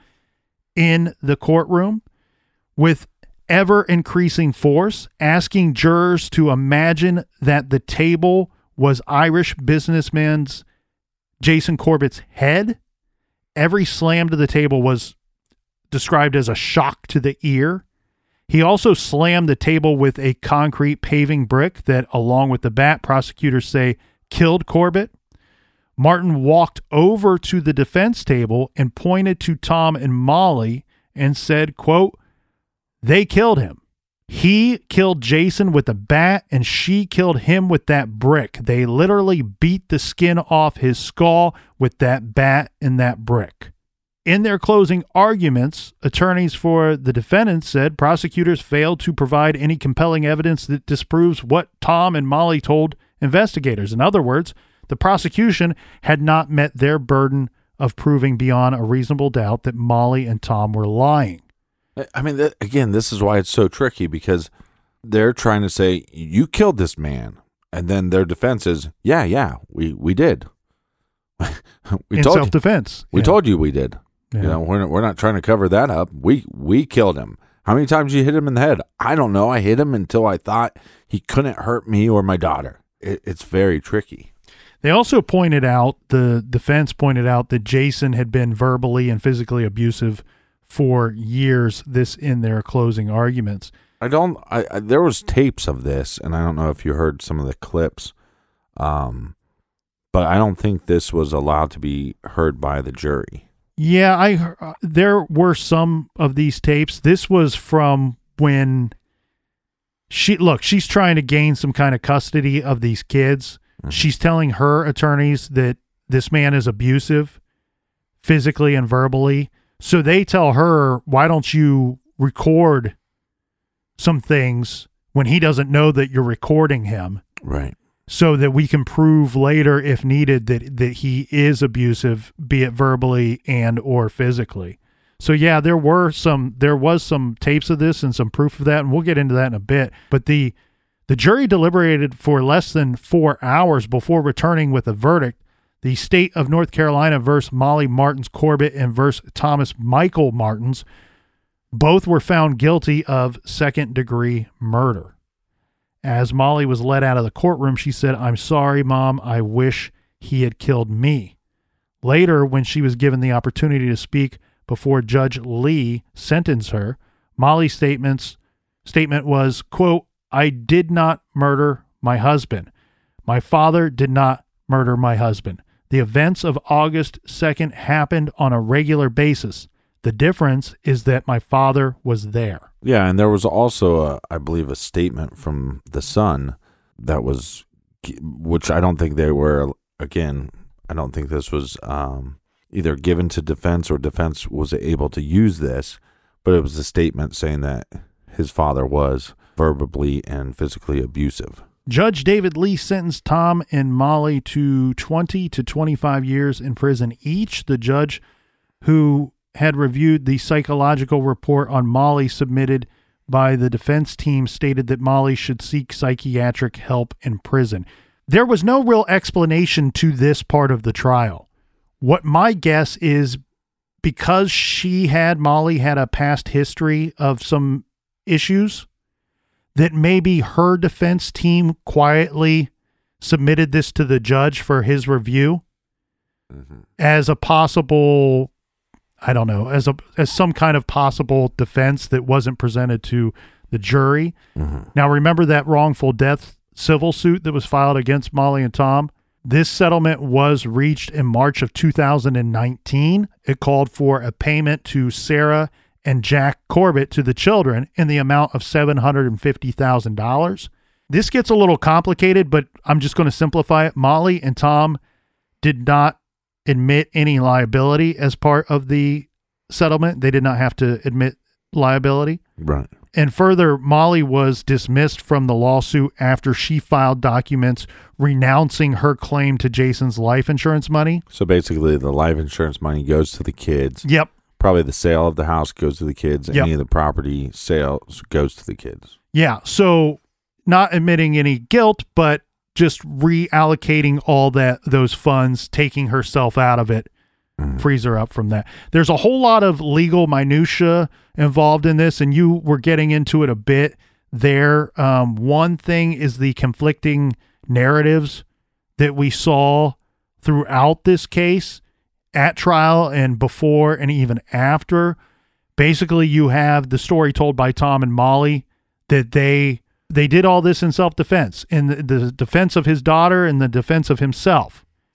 Speaker 3: in the courtroom with ever-increasing force, asking jurors to imagine that the table was Irish businessman's Jason Corbett's head. Every slam to the table was described as a shock to the ear. He also slammed the table with a concrete paving brick that, along with the bat, prosecutors say killed Corbett. Martin walked over to the defense table and pointed to Tom and Molly and said, quote, "They killed him. He killed Jason with a bat and she killed him with that brick. They literally beat the skin off his skull with that bat and that brick." In their closing arguments, attorneys for the defendants said prosecutors failed to provide any compelling evidence that disproves what Tom and Molly told investigators. In other words, the prosecution had not met their burden of proving beyond a reasonable doubt that Molly and Tom were lying.
Speaker 4: I mean, that, again, this is why it's so tricky, because they're trying to say, you killed this man. And then their defense is, yeah, yeah, we, we did. we
Speaker 3: In
Speaker 4: told
Speaker 3: self-defense.
Speaker 4: You, we
Speaker 3: yeah.
Speaker 4: told you we did.
Speaker 3: Yeah.
Speaker 4: You know, we're, we're not trying to cover that up. We we killed him. How many times you hit him in the head? I don't know. I hit him until I thought he couldn't hurt me or my daughter. It, it's very tricky.
Speaker 3: They also pointed out, the defense pointed out, that Jason had been verbally and physically abusive for years, this in their closing arguments.
Speaker 4: I don't, I, I there was tapes of this, and I don't know if you heard some of the clips, um, but I don't think this was allowed to be heard by the jury.
Speaker 3: Yeah, I uh, there were some of these tapes. This was from when she, look, she's trying to gain some kind of custody of these kids. Mm-hmm. She's telling her attorneys that this man is abusive physically and verbally. So they tell her, why don't you record some things when he doesn't know that you're recording him?
Speaker 4: Right.
Speaker 3: So that we can prove later, if needed, that, that he is abusive, be it verbally and or physically. So yeah, there were some, there was some tapes of this and some proof of that, and we'll get into that in a bit. But the the jury deliberated for less than four hours before returning with a verdict. The state of North Carolina versus Molly Martins Corbett and versus Thomas Michael Martins, both were found guilty of second-degree murder. As Molly was led out of the courtroom, she said, "I'm sorry, Mom. I wish he had killed me." Later, when she was given the opportunity to speak before Judge Lee sentenced her, Molly's statements statement was, quote, "I did not murder my husband. My father did not murder my husband. The events of August second happened on a regular basis. The difference is that my father was there."
Speaker 4: Yeah, and there was also, a, I believe, a statement from the son that was, which I don't think they were, again, I don't think this was um, either given to defense or defense was able to use this, but it was a statement saying that his father was verbally and physically abusive.
Speaker 3: Judge David Lee sentenced Tom and Molly to twenty to twenty-five years in prison each. The judge, who had reviewed the psychological report on Molly submitted by the defense team, stated that Molly should seek psychiatric help in prison. There was no real explanation to this part of the trial. What my guess is, because she had, Molly had a past history of some issues, that maybe her defense team quietly submitted this to the judge for his review mm-hmm. as a possible, I don't know, as a as some kind of possible defense that wasn't presented to the jury. Mm-hmm. Now, remember that wrongful death civil suit that was filed against Molly and Tom? This settlement was reached in March of two thousand nineteen. It called for a payment to Sarah and Jack Corbett, to the children, in the amount of seven hundred fifty thousand dollars. This gets a little complicated, but I'm just going to simplify it. Molly and Tom did not admit any liability as part of the settlement. They did not have to admit liability.
Speaker 4: Right.
Speaker 3: And further, Molly was dismissed from the lawsuit after she filed documents renouncing her claim to Jason's life insurance money.
Speaker 4: So basically, the life insurance money goes to the kids.
Speaker 3: Yep.
Speaker 4: Probably the sale of the house goes to the kids.
Speaker 3: Yep.
Speaker 4: Any of the property sales goes to the kids.
Speaker 3: Yeah. So not admitting any guilt, but just reallocating all that those funds, taking herself out of it, mm. frees her up from that. There's a whole lot of legal minutia involved in this, and you were getting into it a bit there. Um, one thing is the conflicting narratives that we saw throughout this case, at trial and before and even after. Basically, you have the story told by Tom and Molly that they they did all this in self-defense, in the, the defense of his daughter and the defense of himself.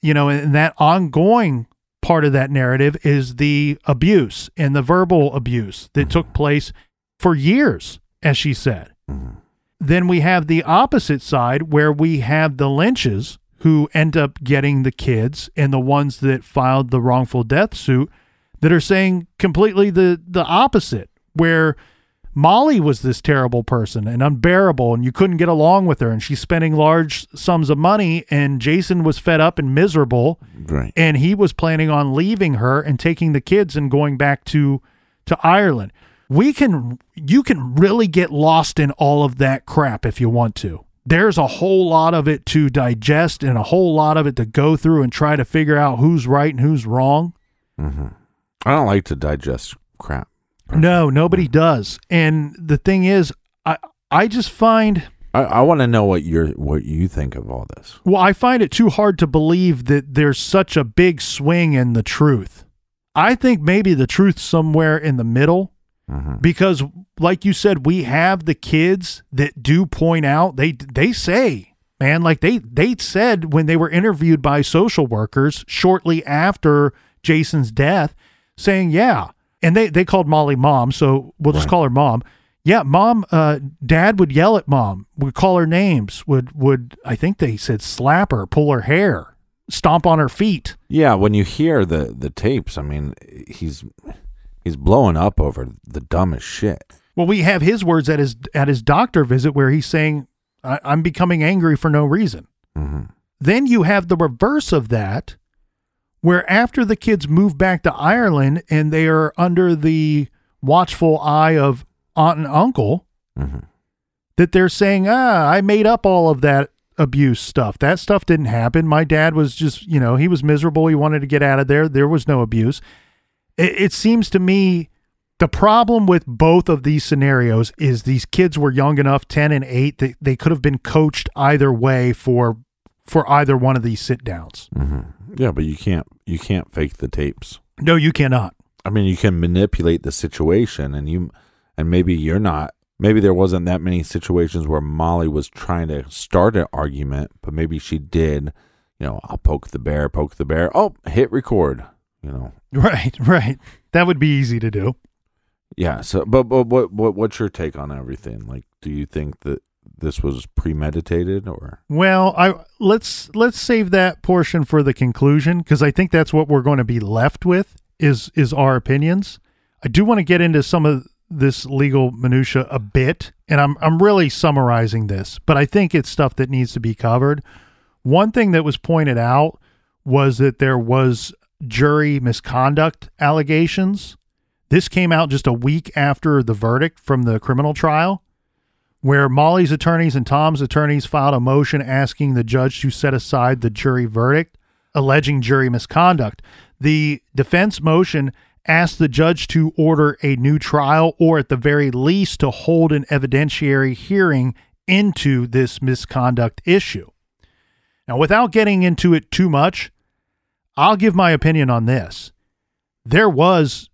Speaker 3: you know, and that ongoing part of that narrative is the abuse and the verbal abuse that mm-hmm. took place for years, as she said. Mm-hmm. Then we have the opposite side where we have the Lynches who end up getting the kids and the ones that filed the wrongful death suit that are saying completely the, the opposite, where Molly was this terrible person and unbearable and you couldn't get along with her and she's spending large sums of money and Jason was fed up and miserable.
Speaker 4: Right.
Speaker 3: And he was planning on leaving her and taking the kids and going back to, to Ireland. We can, you can really get lost in all of that crap if you want to. There's a whole lot of it to digest and a whole lot of it to go through and try to figure out who's right and who's wrong.
Speaker 4: Mm-hmm. I don't like to digest crap.
Speaker 3: No, nobody does. And the thing is, I I just find
Speaker 4: I, I want to know what you're what you think of all this.
Speaker 3: Well, I find it too hard to believe that there's such a big swing in the truth. I think maybe the truth's somewhere in the middle, mm-hmm. because like you said, we have the kids that do point out, they they say, man, like they they said when they were interviewed by social workers shortly after Jason's death, saying, yeah. And they, they called Molly mom, so we'll just right. call her mom. Yeah, mom, uh, dad would yell at mom, would call her names, would, would I think they said slap her, pull her hair, stomp on her feet.
Speaker 4: Yeah, when you hear the, the tapes, I mean, he's he's blowing up over the dumbest shit.
Speaker 3: Well, we have his words at his at his doctor visit where he's saying, I, I'm becoming angry for no reason. Mm-hmm. Then you have the reverse of that, where after the kids move back to Ireland and they are under the watchful eye of aunt and uncle, mm-hmm. that they're saying, ah, I made up all of that abuse stuff. That stuff didn't happen. My dad was just, you know, he was miserable. He wanted to get out of there. There was no abuse. It, it seems to me the problem with both of these scenarios is these kids were young enough, ten and eight, that they could have been coached either way for for either one of these sit downs.
Speaker 4: Mm-hmm. Yeah, but you can't you can't fake the tapes.
Speaker 3: No, you cannot.
Speaker 4: I mean, you can manipulate the situation, and you and maybe you're not. Maybe there wasn't that many situations where Molly was trying to start an argument, but maybe she did. You know, I'll poke the bear, poke the bear. Oh, hit record. You know,
Speaker 3: right, right. That would be easy to do.
Speaker 4: Yeah. So, but but what what what's your take on everything? Like, do you think that this was premeditated or?
Speaker 3: Well, I let's let's save that portion for the conclusion, because I think that's what we're going to be left with is is our opinions. I do want to get into some of this legal minutia a bit, and I'm I'm really summarizing this, but I think it's stuff that needs to be covered. One thing that was pointed out was that there was jury misconduct allegations. This came out just a week after the verdict from the criminal trial, where Molly's attorneys and Tom's attorneys filed a motion asking the judge to set aside the jury verdict, alleging jury misconduct. The defense motion asked the judge to order a new trial, or at the very least to hold an evidentiary hearing into this misconduct issue. Now, without getting into it too much, I'll give my opinion on this. There was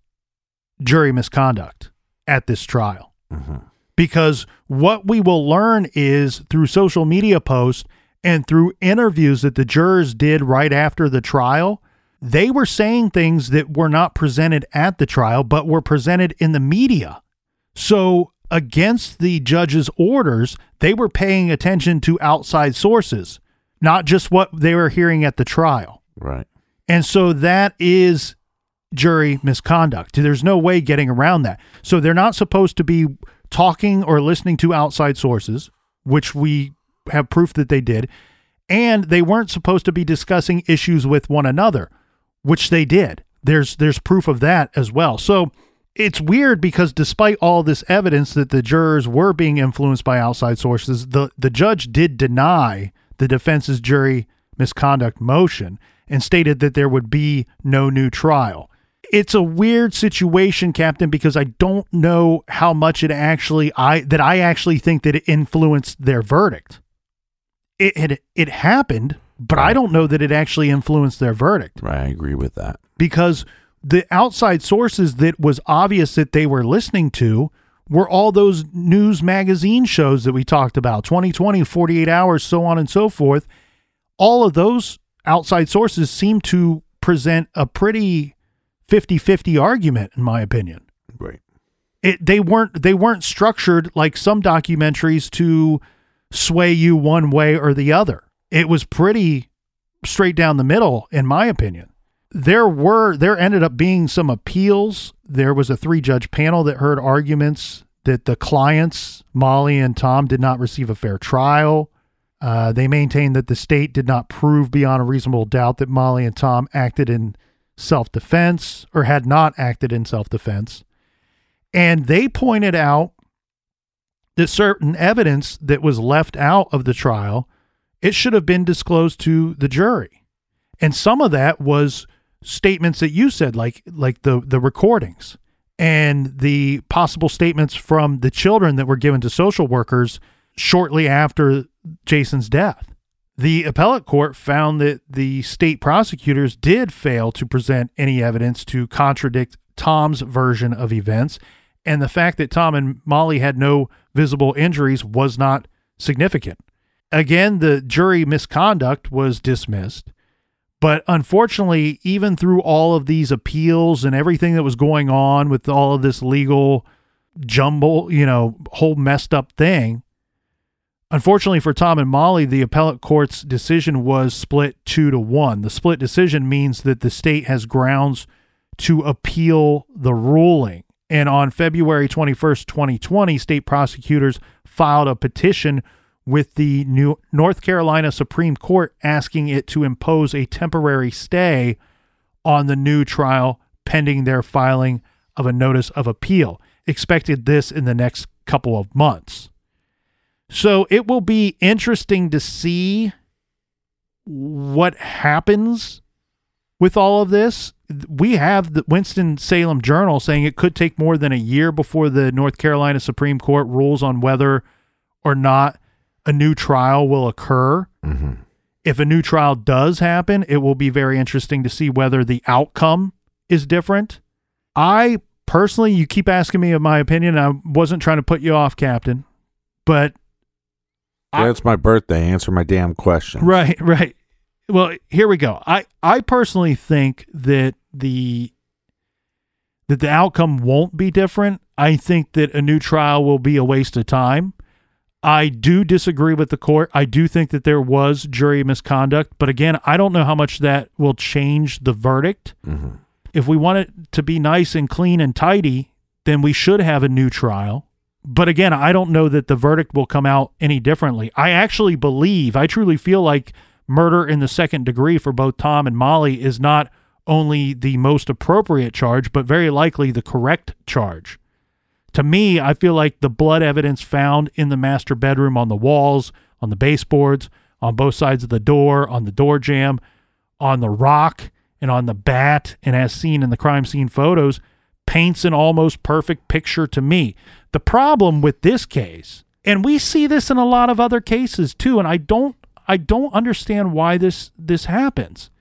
Speaker 3: jury misconduct at this trial. Mm-hmm. Because what we will learn is through social media posts and through interviews that the jurors did right after the trial, they were saying things that were not presented at the trial, but were presented in the media. So against the judge's orders, they were paying attention to outside sources, not just what they were hearing at the trial.
Speaker 4: Right.
Speaker 3: And so that is jury misconduct. There's no way getting around that. So they're not supposed to be talking or listening to outside sources, which we have proof that they did. And they weren't supposed to be discussing issues with one another, which they did. There's there's proof of that as well. So it's weird because despite all this evidence that the jurors were being influenced by outside sources, the, the judge did deny the defense's jury misconduct motion and stated that there would be no new trial. It's a weird situation, Captain, because I don't know how much it actually, I that I actually think that it influenced their verdict. It it, it happened, but right. I don't know that it actually influenced their verdict.
Speaker 4: Right, I agree with that.
Speaker 3: Because the outside sources that was obvious that they were listening to were all those news magazine shows that we talked about, twenty twenty, forty-eight hours, so on and so forth. All of those outside sources seem to present a pretty fifty-fifty argument, in my opinion.
Speaker 4: Right.
Speaker 3: It they weren't they weren't structured like some documentaries to sway you one way or the other. It was pretty straight down the middle, in my opinion. There were there ended up being some appeals. There was a three-judge panel that heard arguments that the clients, Molly and Tom, did not receive a fair trial. Uh, they maintained that the state did not prove beyond a reasonable doubt that Molly and Tom acted in self-defense or had not acted in self-defense. And they pointed out that certain evidence that was left out of the trial, it should have been disclosed to the jury. And some of that was statements that you said, like like the, the recordings and the possible statements from the children that were given to social workers shortly after Jason's death. The appellate court found that the state prosecutors did fail to present any evidence to contradict Tom's version of events, and the fact that Tom and Molly had no visible injuries was not significant. Again, the jury misconduct was dismissed, but unfortunately, even through all of these appeals and everything that was going on with all of this legal jumble, you know, whole messed up thing, unfortunately for Tom and Molly, the appellate court's decision was split two to one. The split decision means that the state has grounds to appeal the ruling. And on February twenty-first, twenty twenty, state prosecutors filed a petition with the New North Carolina Supreme Court asking it to impose a temporary stay on the new trial pending their filing of a notice of appeal. Expected this in the next couple of months. So it will be interesting to see what happens with all of this. We have the Winston-Salem Journal saying it could take more than a year before the North Carolina Supreme Court rules on whether or not a new trial will occur.
Speaker 4: Mm-hmm.
Speaker 3: If a new trial does happen, it will be very interesting to see whether the outcome is different. I personally, you keep asking me of my opinion. I wasn't trying to put you off, Captain, but
Speaker 4: yeah, it's my birthday. Answer my damn question.
Speaker 3: Right, right. Well, here we go. I, I personally think that the that the outcome won't be different. I think that a new trial will be a waste of time. I do disagree with the court. I do think that there was jury misconduct, but again, I don't know how much that will change the verdict.
Speaker 4: Mm-hmm.
Speaker 3: If we want it to be nice and clean and tidy, then we should have a new trial. But again, I don't know that the verdict will come out any differently. I actually believe, I truly feel like murder in the second degree for both Tom and Molly is not only the most appropriate charge, but very likely the correct charge. To me, I feel like the blood evidence found in the master bedroom on the walls, on the baseboards, on both sides of the door, on the door jamb, on the rock, and on the bat, and as seen in the crime scene photos, paints an almost perfect picture to me. The problem with this case, and we see this in a lot of other cases too, and I don't I don't understand why this this happens.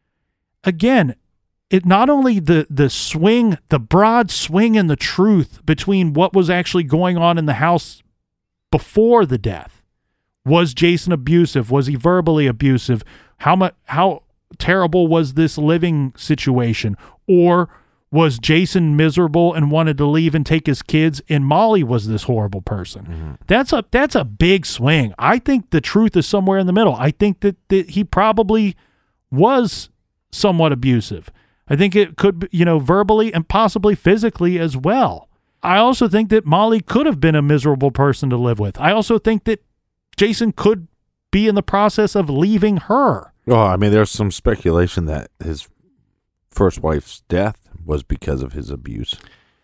Speaker 3: Again, it not only the the swing, the broad swing in the truth between what was actually going on in the house before the death. Was Jason abusive? Was he verbally abusive? How much how terrible was this living situation? Or was Jason miserable and wanted to leave and take his kids, and Molly was this horrible person?
Speaker 4: Mm-hmm.
Speaker 3: That's a that's a big swing. I think the truth is somewhere in the middle. I think that, that he probably was somewhat abusive. I think it could be, you know, verbally and possibly physically as well. I also think that Molly could have been a miserable person to live with. I also think that Jason could be in the process of leaving her.
Speaker 4: Oh, I mean, there's some speculation that his first wife's death was because of his abuse.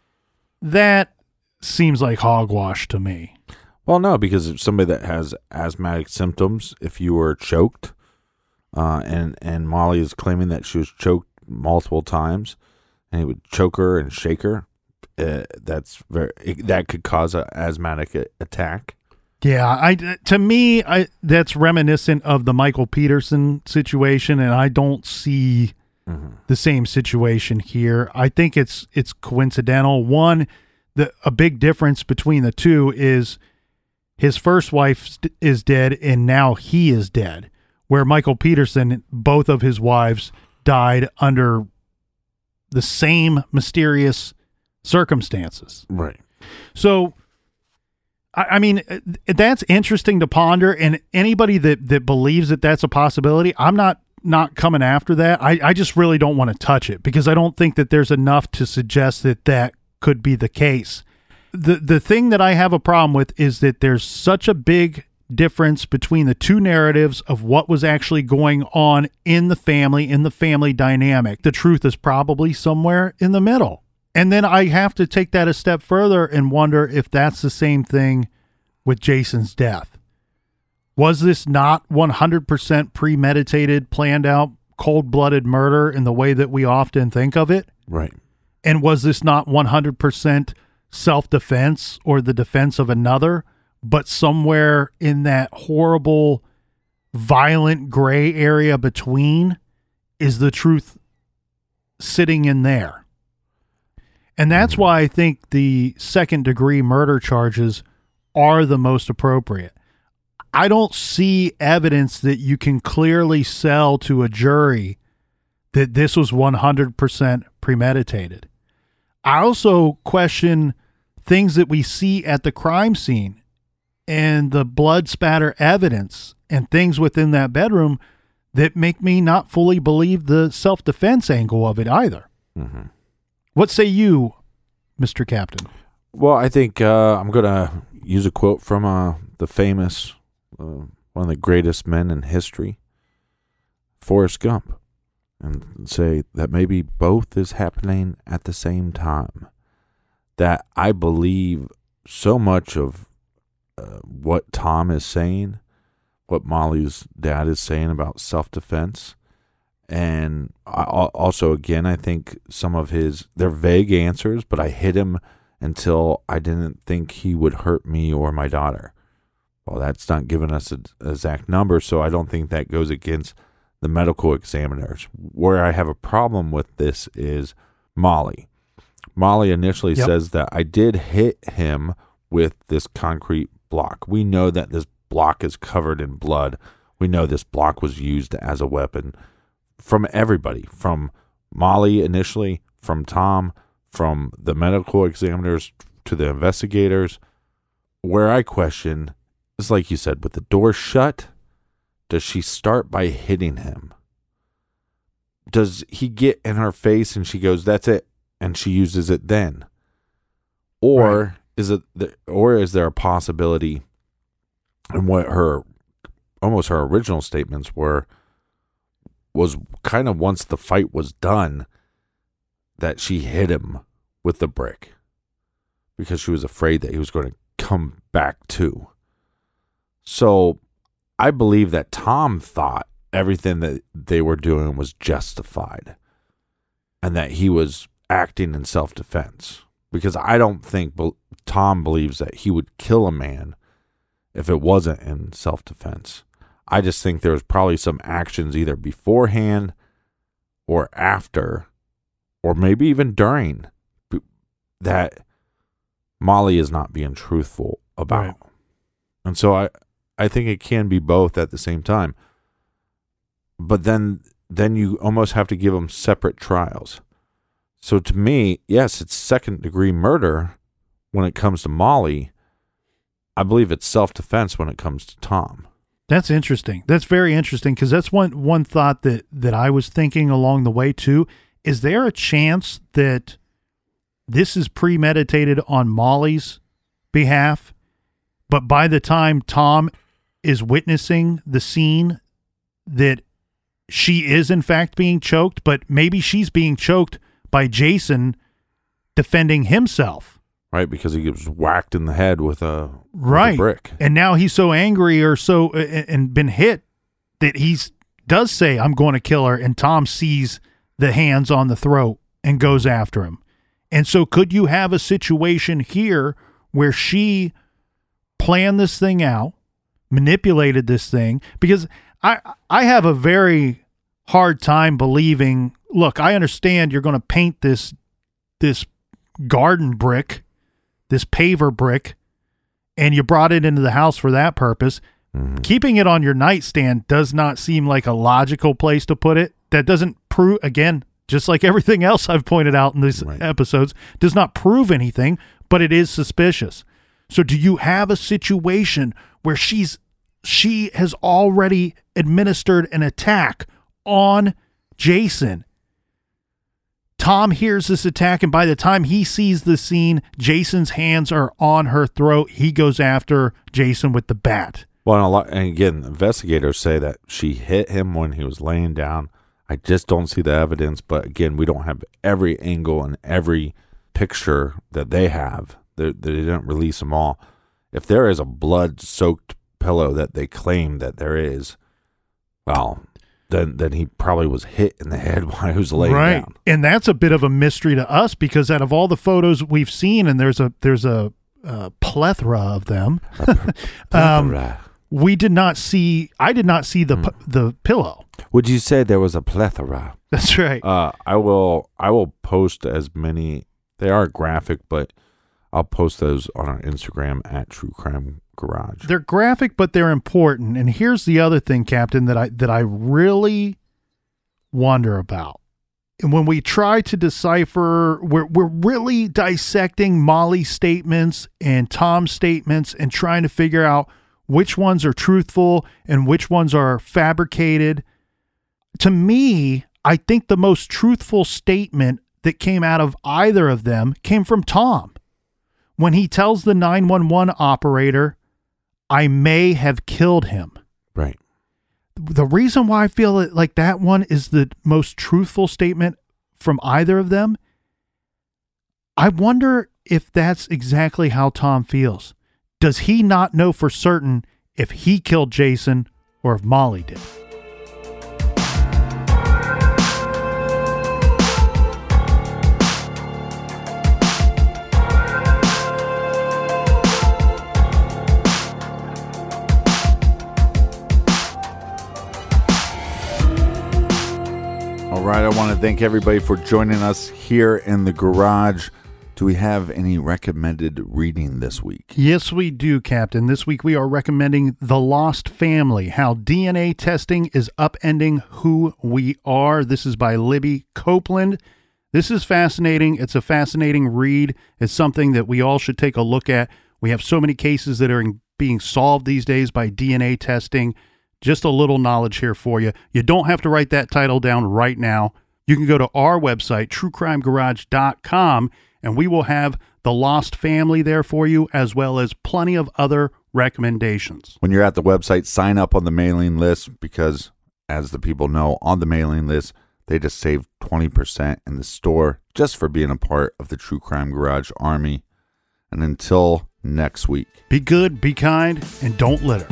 Speaker 3: That seems like hogwash to me.
Speaker 4: Well, no, because if somebody that has asthmatic symptoms, if you were choked, uh, and, and Molly is claiming that she was choked multiple times, and he would choke her and shake her, uh, that's very, that could cause an asthmatic a- attack.
Speaker 3: Yeah, I to me, I that's reminiscent of the Michael Peterson situation, and I don't see mm-hmm. the same situation here. I think it's it's coincidental. One, the a big difference between the two is his first wife is dead, and now he is dead. where Michael Peterson, both of his wives died under the same mysterious circumstances.
Speaker 4: Right.
Speaker 3: So, I, I mean, that's interesting to ponder, and anybody that, that believes that that's a possibility, I'm not not coming after that. I, I just really don't want to touch it because I don't think that there's enough to suggest that that could be the case. The the thing that I have a problem with is that there's such a big difference between the two narratives of what was actually going on in the family, in the family dynamic. The truth is probably somewhere in the middle. And then I have to take that a step further and wonder if that's the same thing with Jason's death. Was this not one hundred percent premeditated, planned out, cold-blooded murder in the way that we often think of it?
Speaker 4: Right.
Speaker 3: And was this not one hundred percent self-defense or the defense of another, but somewhere in that horrible, violent gray area between is the truth sitting in there? And that's mm-hmm. why I think the second-degree murder charges are the most appropriate. I don't see evidence that you can clearly sell to a jury that this was one hundred percent premeditated. I also question things that we see at the crime scene and the blood spatter evidence and things within that bedroom that make me not fully believe the self-defense angle of it either.
Speaker 4: Mm-hmm.
Speaker 3: What say you, Mister Captain?
Speaker 4: Well, I think uh, I'm going to use a quote from uh, the famous, uh, one of the greatest men in history, Forrest Gump, and say that maybe both is happening at the same time. That I believe so much of uh, what Tom is saying, what Molly's dad is saying about self-defense. And I, also, again, I think some of his, they're vague answers, but I hit him until I didn't think he would hurt me or my daughter. Well, that's not giving us an exact number, so I don't think that goes against the medical examiners. Where I have a problem with this is Molly. Molly initially yep. says that I did hit him with this concrete block. We know that this block is covered in blood. We know this block was used as a weapon from everybody, from Molly initially, from Tom, from the medical examiners to the investigators. Where I question is, like you said, with the door shut, does she start by hitting him? Does he get in her face and she goes, "That's it," and she uses it then? Or right. is it the, or is there a possibility, and what her almost her original statements were was kind of once the fight was done, that she hit him with the brick because she was afraid that he was going to come back too. So I believe that Tom thought everything that they were doing was justified and that he was acting in self-defense, because I don't think be- Tom believes that he would kill a man if it wasn't in self-defense. I just think there was probably some actions either beforehand or after, or maybe even during, that Molly is not being truthful about. Right. And so I, I think it can be both at the same time. But then then you almost have to give them separate trials. So to me, yes, it's second degree murder when it comes to Molly. I believe it's self-defense when it comes to Tom.
Speaker 3: That's interesting. That's very interesting, because that's one one thought that, that I was thinking along the way too. Is there a chance that this is premeditated on Molly's behalf, but by the time Tom is witnessing the scene, that she is in fact being choked, but maybe she's being choked by Jason defending himself?
Speaker 4: Right, because he was whacked in the head with a,
Speaker 3: right.
Speaker 4: with a brick.
Speaker 3: And now he's so angry or so uh, and been hit that he does say, "I'm going to kill her," and Tom sees the hands on the throat and goes after him. And so could you have a situation here where she planned this thing out, manipulated this thing? Because I I have a very hard time believing, look, I understand you're going to paint this this garden brick, this paver brick, and you brought it into the house for that purpose, Mm-hmm. Keeping it on your nightstand does not seem like a logical place to put it. That doesn't prove, again, just like everything else I've pointed out in these right. episodes, does not prove anything, but it is suspicious. So do you have a situation where she's she has already administered an attack on Jason? Tom hears this attack, and by the time he sees the scene, Jason's hands are on her throat. He goes after Jason with the bat.
Speaker 4: Well, and, a lot, and again, investigators say that she hit him when he was laying down. I just don't see the evidence, but again, we don't have every angle and every picture that they have. They, they didn't release them all. If there is a blood-soaked pillow that they claim that there is, well, then then he probably was hit in the head while he was laying
Speaker 3: right.
Speaker 4: down.
Speaker 3: And that's a bit of a mystery to us, because out of all the photos we've seen, and there's a there's a, a plethora of them, um, we did not see. I did not see the mm. the pillow.
Speaker 4: Would you say there was a plethora?
Speaker 3: That's right.
Speaker 4: Uh, I will. I will post as many. They are graphic, but I'll post those on our Instagram at True Crime Garage.
Speaker 3: They're graphic, but they're important. And here's the other thing, Captain, that I that I really wonder about. And when we try to decipher, we're we're really dissecting Molly's statements and Tom's statements and trying to figure out which ones are truthful and which ones are fabricated. To me, I think the most truthful statement that came out of either of them came from Tom. When he tells the nine one one operator, I may have killed him.
Speaker 4: Right.
Speaker 3: The reason why I feel it like that one is the most truthful statement from either of them, I wonder if that's exactly how Tom feels. Does he not know for certain if he killed Jason or if Molly did?
Speaker 4: All right, I want to thank everybody for joining us here in the garage. Do we have any recommended reading this week?
Speaker 3: Yes, we do, Captain. This week we are recommending The Lost Family, How D N A Testing is Upending Who We Are. This is by Libby Copeland. This is fascinating. It's a fascinating read. It's something that we all should take a look at. We have so many cases that are being solved these days by D N A testing. Just a little knowledge here for you. You don't have to write that title down right now. You can go to our website, true crime garage dot com, and we will have The Lost Family there for you, as well as plenty of other recommendations.
Speaker 4: When you're at the website, sign up on the mailing list, because as the people know, on the mailing list, they just save twenty percent in the store just for being a part of the True Crime Garage Army. And until next week,
Speaker 3: be good, be kind, and don't litter.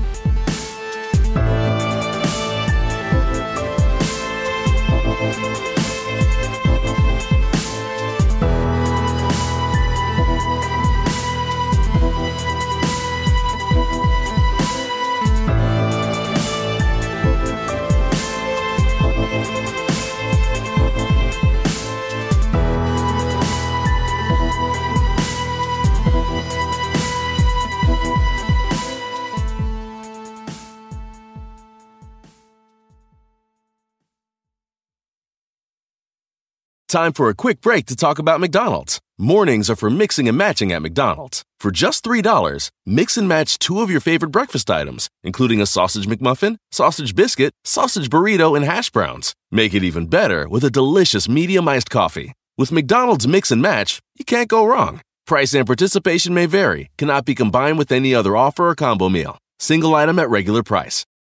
Speaker 2: Time for a quick break to talk about McDonald's. Mornings are for mixing and matching at McDonald's. For just three dollars, mix and match two of your favorite breakfast items, including a sausage McMuffin, sausage biscuit, sausage burrito, and hash browns. Make it even better with a delicious medium iced coffee. With McDonald's Mix and Match, you can't go wrong. Price and participation may vary, cannot be combined with any other offer or combo meal. Single item at regular price.